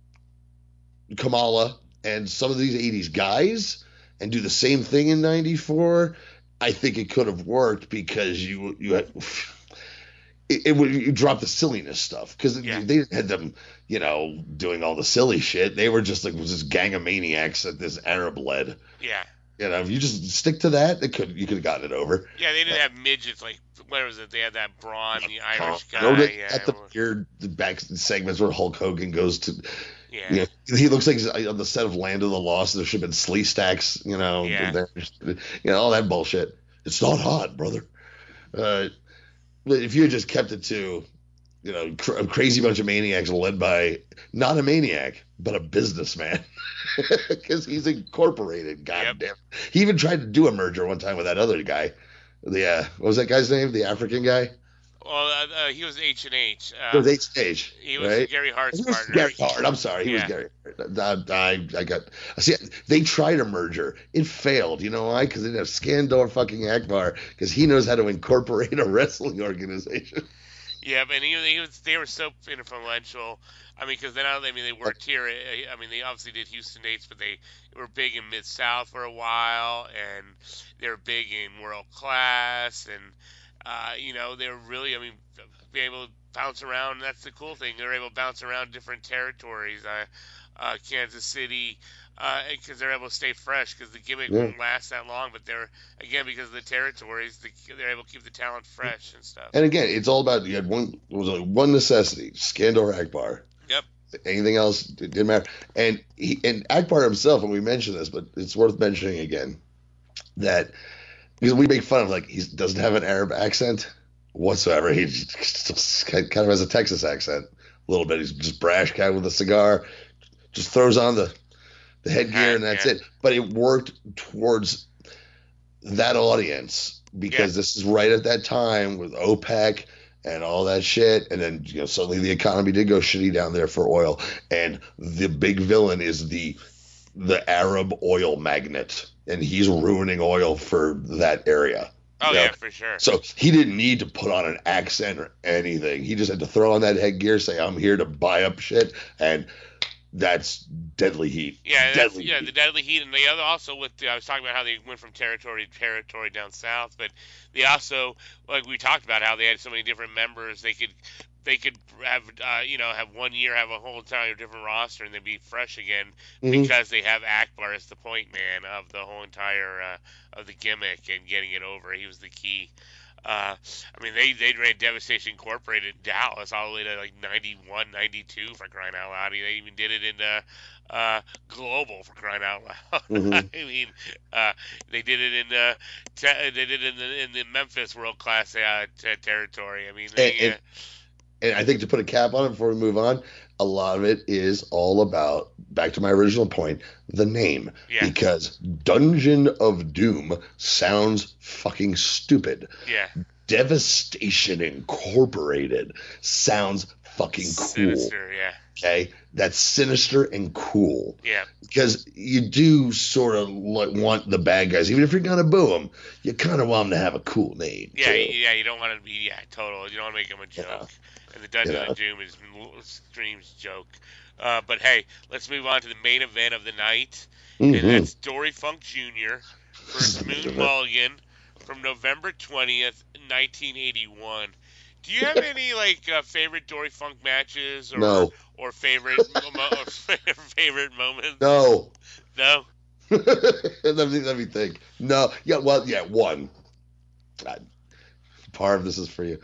Speaker 1: Kamala and some of these eighties guys and do the same thing in ninety-four. I think it could have worked because you you had it, it would you drop the silliness stuff because
Speaker 4: Yeah.
Speaker 1: they had them, you know, doing all the silly shit. They were just like was this gang of maniacs that this Arab led.
Speaker 4: Yeah,
Speaker 1: You know, if you just stick to that, it could you could have gotten it over.
Speaker 4: yeah. They didn't have midgets like what was it? They had that Braun, the Irish guy.
Speaker 1: Know that-
Speaker 4: Yeah,
Speaker 1: at the weird the back segments where Hulk Hogan goes to,
Speaker 4: yeah.
Speaker 1: you know, he looks like he's on the set of Land of the Lost. There should have been slee stacks, you know,
Speaker 4: Yeah.
Speaker 1: there- you know, all that bullshit. It's not hot, brother. Uh, but if you had just kept it to, you know, cr- a crazy bunch of maniacs led by not a maniac but a businessman, because he's incorporated. Goddamn, he even tried to do a merger one time with that other guy. The uh, what was that guy's name? The African guy.
Speaker 4: Well, uh, uh, he was H and H.
Speaker 1: It
Speaker 4: Uh,
Speaker 1: was H and H.
Speaker 4: he was
Speaker 1: right?
Speaker 4: Gary Hart's
Speaker 1: He was
Speaker 4: partner.
Speaker 1: Gary Hart. I'm sorry. He
Speaker 4: Yeah.
Speaker 1: was Gary Hart. I, I, I got. See, they tried a merger. It failed. You know why? Because they didn't have Skandor fucking Akbar. Because he knows how to incorporate a wrestling organization.
Speaker 4: Yeah, and he, he was. They were so influential. I mean, because then I mean they worked here. I mean, they obviously did Houston dates, but they were big in Mid South for a while, and they were big in World Class, and uh, you know they were really. I mean, being able to bounce around. That's the cool thing. They're able to bounce around different territories. Uh, uh, Kansas City. Because uh, they're able to stay fresh, because the gimmick
Speaker 1: Yeah.
Speaker 4: won't last that long. But they're again because of the territories, the, they're able to keep the talent fresh and stuff.
Speaker 1: And again, it's all about you had one. It was only one necessity: Skandor Akbar.
Speaker 4: Yep.
Speaker 1: Anything else it didn't matter. And he and Akbar himself, and we mentioned this, but it's worth mentioning again that because we make fun of like he doesn't have an Arab accent whatsoever. He just kind of has a Texas accent a little bit. He's just brash guy with a cigar, just throws on the the headgear and that's
Speaker 4: Yeah.
Speaker 1: it. But it worked towards that audience because
Speaker 4: Yeah.
Speaker 1: this is right at that time with OPEC and all that shit. And then, you know, suddenly the economy did go shitty down there for oil. And the big villain is the the Arab oil magnate. And he's ruining oil for that area.
Speaker 4: Oh,
Speaker 1: you know?
Speaker 4: yeah, for sure.
Speaker 1: So he didn't need to put on an accent or anything. He just had to throw on that headgear, say, I'm here to buy up shit. And that's deadly heat.
Speaker 4: Yeah, that's,
Speaker 1: deadly
Speaker 4: yeah,
Speaker 1: heat.
Speaker 4: the deadly heat, and they other also with the, I was talking about how they went from territory to territory down south, but they also, like we talked about, how they had so many different members. They could, they could have, uh, you know, have one year have a whole entire different roster, and they'd be fresh again
Speaker 1: Mhm.
Speaker 4: because they have Akbar as the point man of the whole entire uh, of the gimmick and getting it over. He was the key. Uh, I mean, they they ran Devastation Incorporated in Dallas all the way to like ninety-one, ninety-two for crying out loud. They even did it in uh, uh, Global for crying out loud.
Speaker 1: Mhm.
Speaker 4: I mean, uh, they did it in uh, te- they did it in the in the Memphis World Class uh, t- territory. I mean, they,
Speaker 1: And- and- And I think to put a cap on it before we move on, a lot of it is all about, back to my original point, the name.
Speaker 4: Yeah.
Speaker 1: Because Dungeon of Doom sounds fucking stupid.
Speaker 4: yeah,
Speaker 1: Devastation Incorporated sounds fucking cool.
Speaker 4: sinister. Yeah,
Speaker 1: Okay? That's sinister and cool.
Speaker 4: yeah,
Speaker 1: Because you do sort of like want the bad guys, even if you're going to boo them, you kind of want them to have a cool name.
Speaker 4: yeah,
Speaker 1: too.
Speaker 4: yeah. You don't want to be yeah total. You don't want to make them a joke. And the Dungeon
Speaker 1: Yeah.
Speaker 4: of Doom is Scream's joke. Uh, but hey, let's move on to the main event of the night.
Speaker 1: Mhm.
Speaker 4: And that's Dory Funk Junior versus Moon
Speaker 1: Stupid.
Speaker 4: Mulligan from November twentieth, nineteen eighty-one. Do you have any like uh, favorite Dory Funk matches or
Speaker 1: No.
Speaker 4: or favorite mo- or favorite moments?
Speaker 1: No.
Speaker 4: No.
Speaker 1: let, me, let me think. No. Yeah, well, yeah, one. Uh, part of this is for you.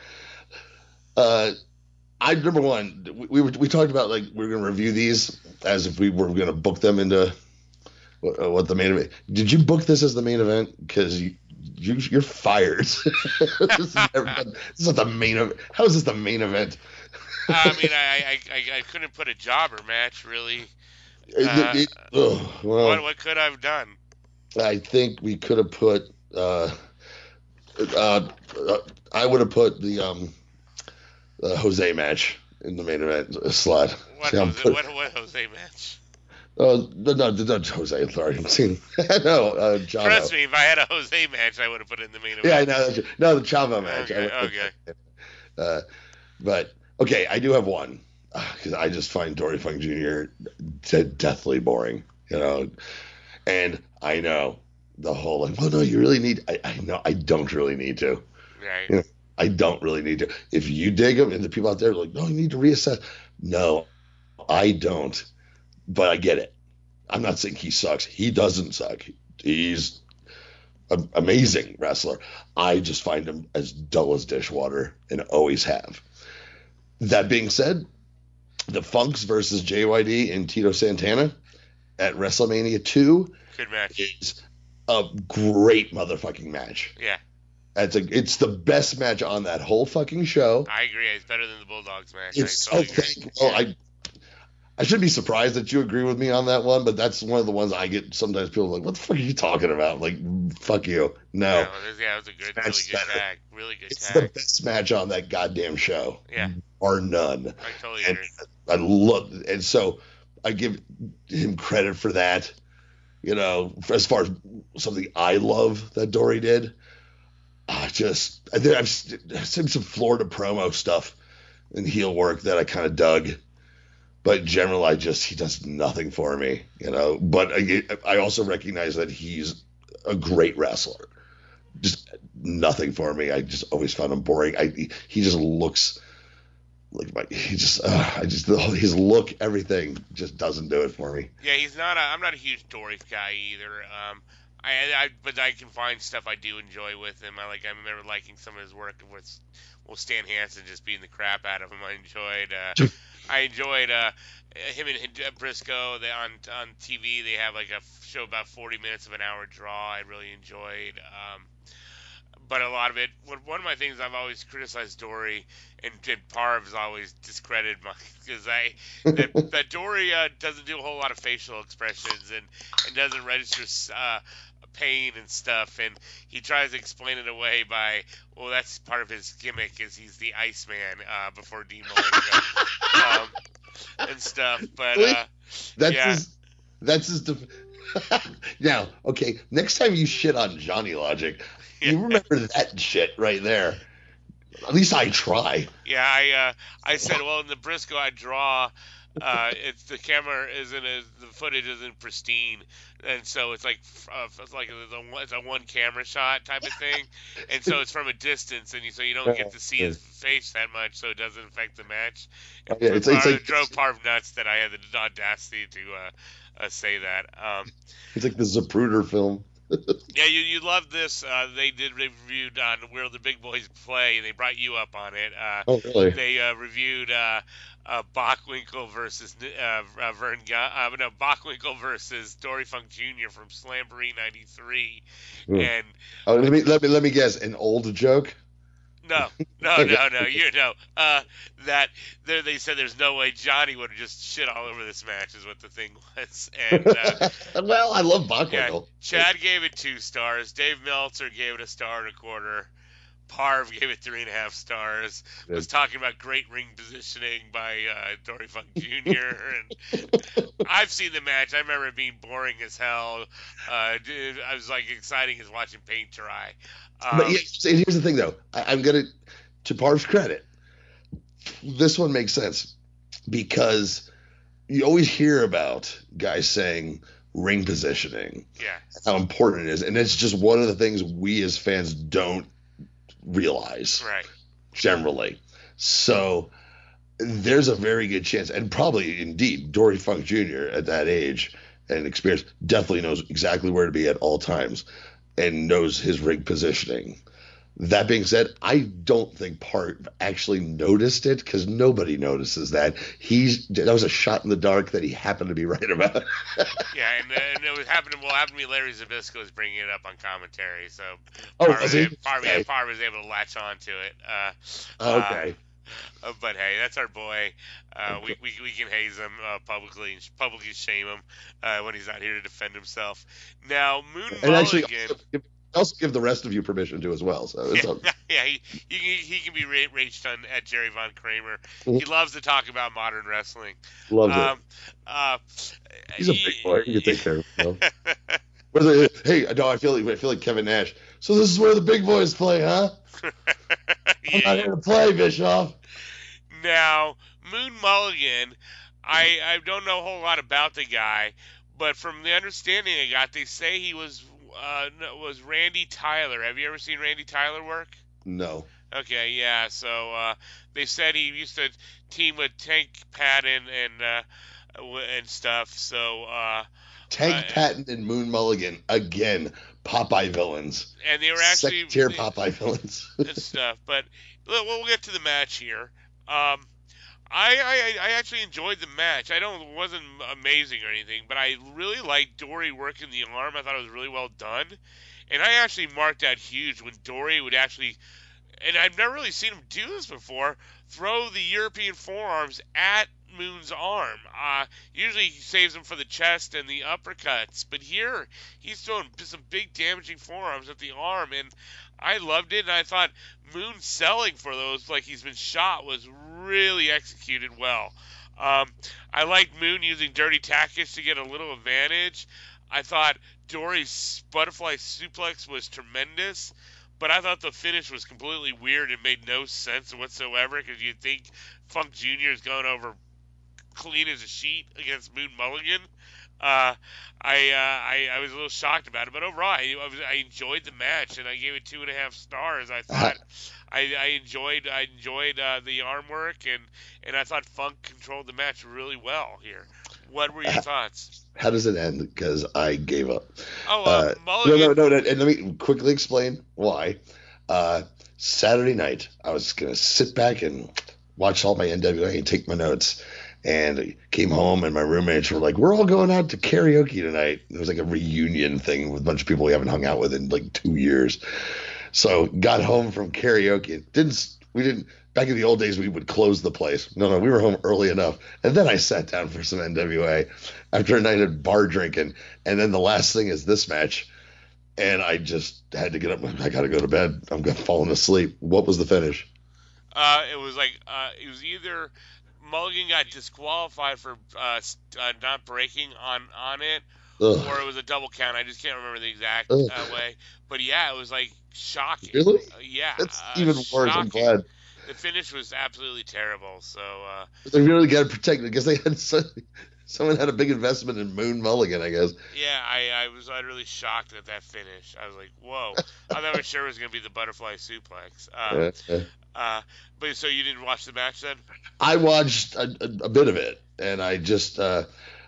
Speaker 1: Uh, I number one, we we, were, we talked about like we are going to review these as if we were going to book them into what, uh, what the main event. Did you book this as the main event? Because you, you you're fired. this, is never, this is not the main event. How is this the main event?
Speaker 4: I mean, I, I, I, I couldn't put a jobber match really.
Speaker 1: It-
Speaker 4: Uh,
Speaker 1: it- ugh, well,
Speaker 4: What what could I have done?
Speaker 1: I think we could have put. Uh, uh, uh, I would have put the um, the Jose match in the main event slot.
Speaker 4: What
Speaker 1: See, I'm
Speaker 4: Jose,
Speaker 1: put-
Speaker 4: what, what Jose match?
Speaker 1: Oh, no, no, no, Jose. Sorry, I'm seeing. no, uh, Chavo.
Speaker 4: Trust me, if I had a Jose match, I would have put it in the main event.
Speaker 1: Yeah, I know. that's- No, the Chavo match.
Speaker 4: Okay,
Speaker 1: I-
Speaker 4: okay.
Speaker 1: Uh, but okay, I do have one because I just find Dory Funk Junior de- deathly boring, you know. And I know the whole like, well, no, you really need. I, I know I don't really need to.
Speaker 4: Right.
Speaker 1: You know, I don't really need to. If you dig them, and the people out there are like, no, you need to reassess. No, I don't. But I get it. I'm not saying he sucks. He doesn't suck. He's an amazing wrestler. I just find him as dull as dishwater and always have. That being said, the Funks versus J Y D and Tito Santana at WrestleMania two
Speaker 4: Good match.
Speaker 1: is a great motherfucking match.
Speaker 4: Yeah,
Speaker 1: It's a, it's the best match on that whole fucking show.
Speaker 4: I agree. It's better than the Bulldogs match.
Speaker 1: It's
Speaker 4: I totally
Speaker 1: so
Speaker 4: agree.
Speaker 1: thank. Oh, I I should be surprised that you agree with me on that one, but that's one of the ones I get sometimes people are like, what the fuck are you talking about? Like, fuck you. No.
Speaker 4: Yeah, it was, yeah, it was a good, really good
Speaker 1: better.
Speaker 4: tag. Really good
Speaker 1: it's
Speaker 4: tag.
Speaker 1: the best match on that goddamn show.
Speaker 4: Yeah.
Speaker 1: Or none.
Speaker 4: I totally
Speaker 1: and
Speaker 4: agree.
Speaker 1: I love, and so I give him credit for that. You know, as far as something I love that Dory did, I just, I think I've, I've seen some Florida promo stuff and heel work that I kind of dug. But in general, I just, he does nothing for me, you know. But I, I also recognize that he's a great wrestler. Just nothing for me. I just always found him boring. I, he just looks like my, he just, uh, I just, his look, everything just doesn't do it for me.
Speaker 4: Yeah, he's not a, I'm not a huge Dory guy either. Um, I, I, but I can find stuff I do enjoy with him. I like, I remember liking some of his work with, well, Stan Hansen just beating the crap out of him. I enjoyed, uh, I enjoyed uh, him and Briscoe. They on on T V. They have like a show about forty minutes of an hour draw. I really enjoyed. Um, but a lot of it. One of my things I've always criticized Dory, and, and Parv has always discredited my, because I that, that Dory uh, doesn't do a whole lot of facial expressions and and doesn't register uh, pain and stuff, and he tries to explain it away by, well, that's part of his gimmick, is he's the Iceman uh, before Dean Malenko, um, and stuff. But uh,
Speaker 1: that's
Speaker 4: yeah.
Speaker 1: his. That's his. Def- now, okay, next time you shit on Johnny Logic,
Speaker 4: yeah.
Speaker 1: you remember that shit right there. At least I try.
Speaker 4: Yeah, I uh, I said, well, in the Briscoe I draw. Uh, it's the camera isn't as the footage isn't pristine, and so it's like uh, it's like a, it's a one camera shot type of thing, and so it's from a distance, and you, so you don't get to see his face that much, so it doesn't affect the match.
Speaker 1: Oh, yeah, it's,
Speaker 4: Parv,
Speaker 1: it's like,
Speaker 4: it drove Parv nuts that I had the audacity to uh, uh, say that. Um,
Speaker 1: it's like the Zapruder film.
Speaker 4: Yeah, you you love this. Uh, they did reviewed on Where the Big Boys Play, and they brought you up on it. Uh,
Speaker 1: oh, really?
Speaker 4: They uh, reviewed uh, uh, Bockwinkel versus uh, uh, Vern Gunn. Uh, no, Bockwinkel versus Dory Funk Junior from Slamboree ninety-three.
Speaker 1: Mm.
Speaker 4: And
Speaker 1: oh, let me let me let me guess. An old joke?
Speaker 4: No, no, no, no. You know uh, that there they said there's no way Johnny would have just shit all over this match is what the thing was. And uh,
Speaker 1: well, I love Bockwinkel.
Speaker 4: Yeah, Chad gave it two stars. Dave Meltzer gave it a star and a quarter. Parv gave it three and a half stars. Good. Was talking about great ring positioning by uh, Dory Funk Junior And I've seen the match. I remember it being boring as hell. Uh, dude, I was like exciting as watching paint dry. Um,
Speaker 1: but yeah, here's the thing, though. I, I'm gonna, to Parv's credit, this one makes sense because you always hear about guys saying ring positioning,
Speaker 4: yeah,
Speaker 1: how important it is, and it's just one of the things we as fans don't realize,
Speaker 4: right?
Speaker 1: Generally, so there's a very good chance, and probably indeed, Dory Funk Junior at that age and experience definitely knows exactly where to be at all times. And knows his ring positioning. That being said, I don't think Parv actually noticed it because nobody notices that. He's that was a shot in the dark that he happened to be right about.
Speaker 4: Yeah, and, and it was happening. Well, happened to me. Larry Zbyszko was bringing it up on commentary, so
Speaker 1: oh,
Speaker 4: Parv,
Speaker 1: was he?
Speaker 4: Parv,
Speaker 1: okay.
Speaker 4: yeah, Parv was able to latch on to it. Uh,
Speaker 1: okay.
Speaker 4: Uh, but hey, that's our boy. Uh, we, we we can haze him uh, publicly and publicly shame him uh, when he's not here to defend himself. Now, Moon
Speaker 1: and
Speaker 4: Mulligan.
Speaker 1: Actually, also give, also give the rest of you permission to as well. So it's
Speaker 4: yeah,
Speaker 1: a,
Speaker 4: yeah, he, he he can be ra- raged on at Jerry Von Kramer. He loves to talk about modern wrestling.
Speaker 1: Loves
Speaker 4: um,
Speaker 1: it.
Speaker 4: Uh,
Speaker 1: he's a big boy. He can take care of himself. It, hey, no, I feel like I feel like Kevin Nash. So this is where the big boys play, huh?
Speaker 4: yeah.
Speaker 1: I'm not here to play, Bischoff.
Speaker 4: Now, Moon Mulligan, I, I don't know a whole lot about the guy, but from the understanding I got, they say he was uh, was Randy Tyler. Have you ever seen Randy Tyler work?
Speaker 1: No.
Speaker 4: Okay, yeah. So uh, they said he used to team with Tank Patton and uh, and stuff. So uh,
Speaker 1: Tank
Speaker 4: uh,
Speaker 1: Patton and Moon Mulligan again, Popeye villains.
Speaker 4: And they were actually
Speaker 1: second tier Popeye villains
Speaker 4: and stuff. But we'll, we'll get to the match here. Um, I, I I actually enjoyed the match. I don't it wasn't amazing or anything, but I really liked Dory working the arm. I thought it was really well done, and I actually marked out huge when Dory would actually, and I've never really seen him do this before, throw the European forearms at Moon's arm. Uh, usually he saves him for the chest and the uppercuts, but here he's throwing some big damaging forearms at the arm, and I loved it. And I thought Moon selling for those like he's been shot was really executed well. Um, I liked Moon using dirty tactics to get a little advantage. I thought Dory's butterfly suplex was tremendous, but I thought the finish was completely weird and made no sense whatsoever, because you'd think Funk Junior is going over clean as a sheet against Moon Mulligan. Uh, I, uh, I I was a little shocked about it, but overall, I, I, was, I enjoyed the match, and I gave it two and a half stars. I thought I, I enjoyed I enjoyed uh, the arm work, and, and I thought Funk controlled the match really well here. What were your thoughts?
Speaker 1: How does it end? Because I gave up.
Speaker 4: Oh, uh,
Speaker 1: uh,
Speaker 4: Mulligan.
Speaker 1: No, no, no, no. And let me quickly explain why. Uh, Saturday night, I was going to sit back and watch all my N W A and take my notes. And I came home, and my roommates were like, we're all going out to karaoke tonight. It was like a reunion thing with a bunch of people we haven't hung out with in like two years. So got home from karaoke. Didn't we didn't back in the old days we would close the place. No, no, we were home early enough. And then I sat down for some N W A after a night of bar drinking. And then the last thing is this match. And I just had to get up. I got to go to bed. I'm falling asleep. What was the finish?
Speaker 4: Uh, it was like uh, it was either Mulligan got disqualified for uh, uh, not breaking on, on it, Ugh. or it was a double count. I just can't remember the exact uh, way. But yeah, it was like shocking.
Speaker 1: Really?
Speaker 4: Uh, yeah.
Speaker 1: That's
Speaker 4: uh,
Speaker 1: even worse.
Speaker 4: Shocking.
Speaker 1: I'm glad.
Speaker 4: The finish was absolutely terrible. So uh,
Speaker 1: they really got to protect it because they had so, someone had a big investment in Moon Mulligan, I guess.
Speaker 4: Yeah, I, I was utterly shocked at that finish. I was like, whoa. I thought for sure it was going to be the butterfly suplex. Um,
Speaker 1: yeah, yeah.
Speaker 4: Uh, but so you didn't watch the match then?
Speaker 1: I watched a, a, a bit of it, and I just uh,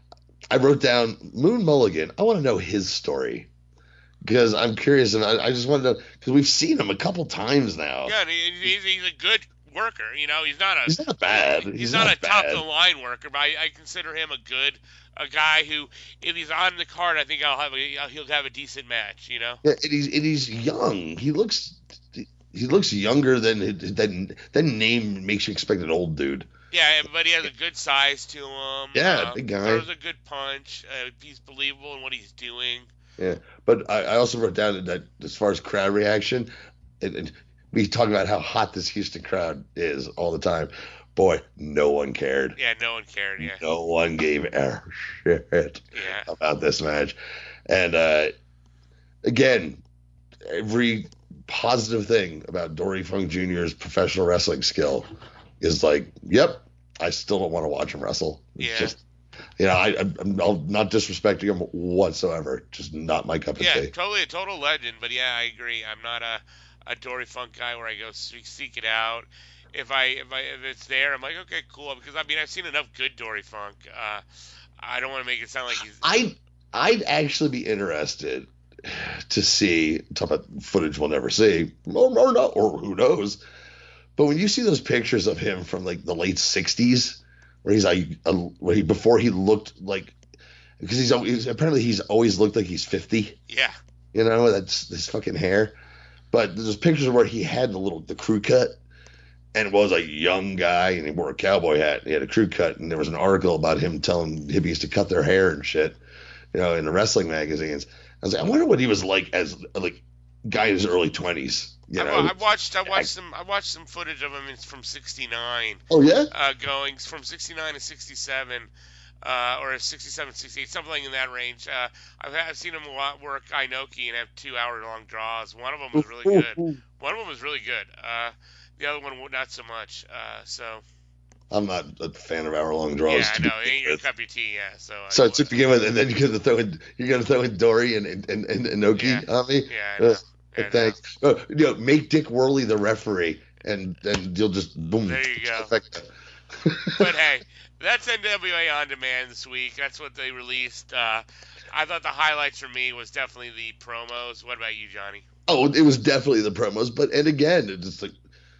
Speaker 1: I wrote down Moon Mulligan. I want to know his story because I'm curious, and I, I just wanted to because we've seen him a couple times now.
Speaker 4: Yeah, and he, he's, he's a good worker. You know, he's not a
Speaker 1: he's not bad.
Speaker 4: He's,
Speaker 1: he's
Speaker 4: not,
Speaker 1: not
Speaker 4: a top
Speaker 1: bad.
Speaker 4: of the line worker, but I, I consider him a good a guy who, if he's on the card, I think I'll have a, he'll have a decent match. You know.
Speaker 1: Yeah, and he's and he's young. He looks. He looks younger than than than name makes you expect an old dude.
Speaker 4: Yeah, but he has a good size to him.
Speaker 1: Yeah,
Speaker 4: uh,
Speaker 1: big guy.
Speaker 4: Throws a good punch. Uh, he's believable in what he's doing.
Speaker 1: Yeah, but I, I also wrote down that as far as crowd reaction, and, and we talk about how hot this Houston crowd is all the time. Boy, no one cared.
Speaker 4: Yeah, no one cared. Yeah,
Speaker 1: no one gave a shit
Speaker 4: yeah.
Speaker 1: about this match, and uh, again, every positive thing about Dory Funk Junior's professional wrestling skill is like, yep, I still don't want to watch him wrestle. It's
Speaker 4: yeah.
Speaker 1: just, you know, I, I'm, I'm not disrespecting him whatsoever. Just not my cup of
Speaker 4: yeah,
Speaker 1: tea.
Speaker 4: Yeah, totally a total legend. But yeah, I agree. I'm not a, a Dory Funk guy where I go seek, seek it out. If I if I if it's there, I'm like, okay, cool. Because I mean, I've seen enough good Dory Funk. Uh, I don't want to make it sound like he's.
Speaker 1: I I'd actually be interested to see, talk about footage we'll never see, or, or not, or who knows. But when you see those pictures of him from like the late sixties, where he's like, a, where he before he looked like, because he's always apparently he's always looked like he's fifty.
Speaker 4: Yeah.
Speaker 1: You know, that's this fucking hair. But there's pictures where he had the little the crew cut, and it was a young guy, and he wore a cowboy hat. And he had a crew cut, and there was an article about him telling hippies to cut their hair and shit, you know, in the wrestling magazines. I was like, I wonder what he was like as like guy in his early twenties. You know,
Speaker 4: I, I watched I watched some I watched some footage of him from sixty-nine.
Speaker 1: Oh yeah,
Speaker 4: uh, going from sixty-nine to sixty-seven, uh, or sixty-seven, sixty-eight, something in that range. Uh, I've, I've seen him work Inoki and have two hour long draws. One of them was really good. One of them was really good. Uh, the other one not so much. Uh, so.
Speaker 1: I'm not a fan of hour-long draws.
Speaker 4: Yeah, I know. It ain't your cup of tea, yeah. So,
Speaker 1: so to begin with, and then you're gonna throw in you're gonna throw in Dory and and and, and Inoki
Speaker 4: yeah.
Speaker 1: on me.
Speaker 4: Yeah, I know.
Speaker 1: Uh,
Speaker 4: I
Speaker 1: thanks.
Speaker 4: know.
Speaker 1: Uh, you know, make Dick Worley the referee, and and you'll just boom.
Speaker 4: There you go. But hey, that's N W A On Demand this week. That's what they released. Uh, I thought the highlights for me was definitely the promos. What about you, Johnny?
Speaker 1: Oh, it was definitely the promos, but and again, it's just like.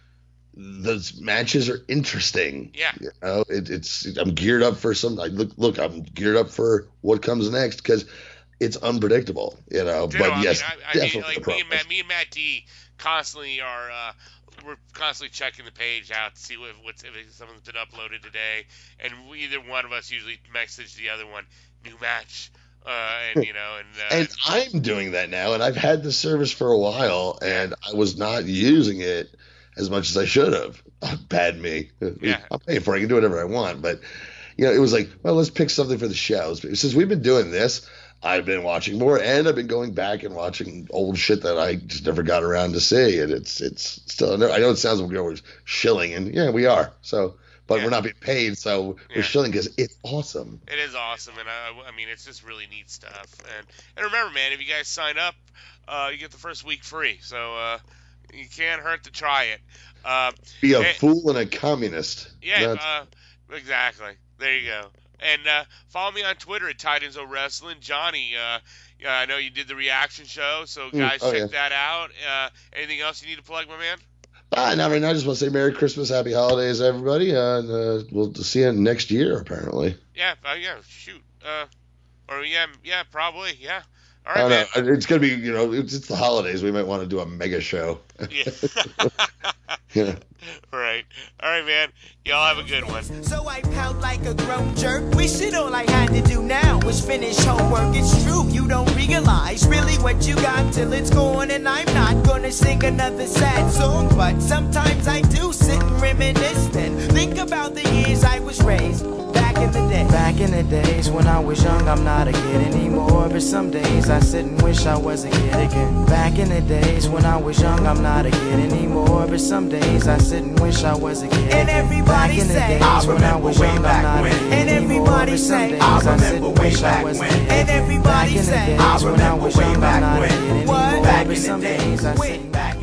Speaker 1: Those matches are interesting.
Speaker 4: Yeah.
Speaker 1: You know, it, it's I'm geared up for some. I look, look, I'm geared up for what comes next because it's unpredictable. You know,
Speaker 4: Dude,
Speaker 1: but
Speaker 4: I
Speaker 1: yes,
Speaker 4: mean, I, I
Speaker 1: definitely
Speaker 4: mean, like
Speaker 1: the
Speaker 4: me and, Matt, me and Matt D constantly are uh, we're constantly checking the page out to see what, what's if something's been uploaded today, and we, either one of us usually message the other one, new match, uh, and you know, and uh,
Speaker 1: and I'm doing that now, and I've had the service for a while, and I was not using it as much as I should have. Bad me.
Speaker 4: Yeah.
Speaker 1: I'm paying for it. I can do whatever I want, but you know, it was like, well, let's pick something for the shows. Since we've been doing this, I've been watching more, and I've been going back and watching old shit that I just never got around to see, and it's it's still. I know it sounds like we're shilling, and yeah, we are. So, but
Speaker 4: yeah.
Speaker 1: we're not being paid, so
Speaker 4: yeah.
Speaker 1: we're shilling because it's awesome.
Speaker 4: It is awesome, and I, I mean, it's just really neat stuff. And and remember, man, if you guys sign up, uh, you get the first week free. So uh, you can't hurt to try it. Uh,
Speaker 1: Be a
Speaker 4: and,
Speaker 1: fool and a communist.
Speaker 4: Yeah, uh, exactly. There you go. And uh, follow me on Twitter at Titans O Wrestling. Johnny, uh, yeah, I know you did the reaction show, so guys,
Speaker 1: oh,
Speaker 4: check
Speaker 1: yeah.
Speaker 4: that out. Uh, anything else you need to plug, my man?
Speaker 1: Ah, not right now. I just want to say Merry Christmas, Happy Holidays, everybody, uh, and uh, we'll see you next year, apparently.
Speaker 4: Yeah, uh, yeah, shoot. Uh, or yeah, yeah, probably, yeah. All
Speaker 1: I
Speaker 4: right,
Speaker 1: don't
Speaker 4: man.
Speaker 1: know. It's gonna be, you know, it's, it's the holidays. We might want to do a mega show.
Speaker 4: Yeah.
Speaker 1: Yeah.
Speaker 4: Right. All right, man. Y'all have a good one.
Speaker 9: So I pout like a grown jerk. Wish it all I had to do now was finish homework. It's true, you don't realize really what you got till it's gone. And I'm not gonna sing another sad song, but sometimes I do sit and reminisce and think about the years I was raised back in the day.
Speaker 10: Back in the days when I was young, I'm not a kid anymore. But some days I sit and wish I was a kid again. Back in the days when I was young, I'm not a kid anymore. But some days I sit and wish I was a kid
Speaker 9: and
Speaker 10: again.
Speaker 9: Everybody
Speaker 10: Back in the
Speaker 9: say,
Speaker 10: days
Speaker 9: I
Speaker 10: when I was young, I'm not a kid
Speaker 9: and
Speaker 10: anymore.
Speaker 9: everybody
Speaker 10: But some
Speaker 9: say,
Speaker 10: days
Speaker 9: I
Speaker 10: I sit and wish I was a kid
Speaker 9: and
Speaker 10: again.
Speaker 9: everybody
Speaker 10: Back in the
Speaker 9: say,
Speaker 10: days when I was young, I'm not a kid anymore.
Speaker 9: Back
Speaker 10: But some days I sit
Speaker 9: back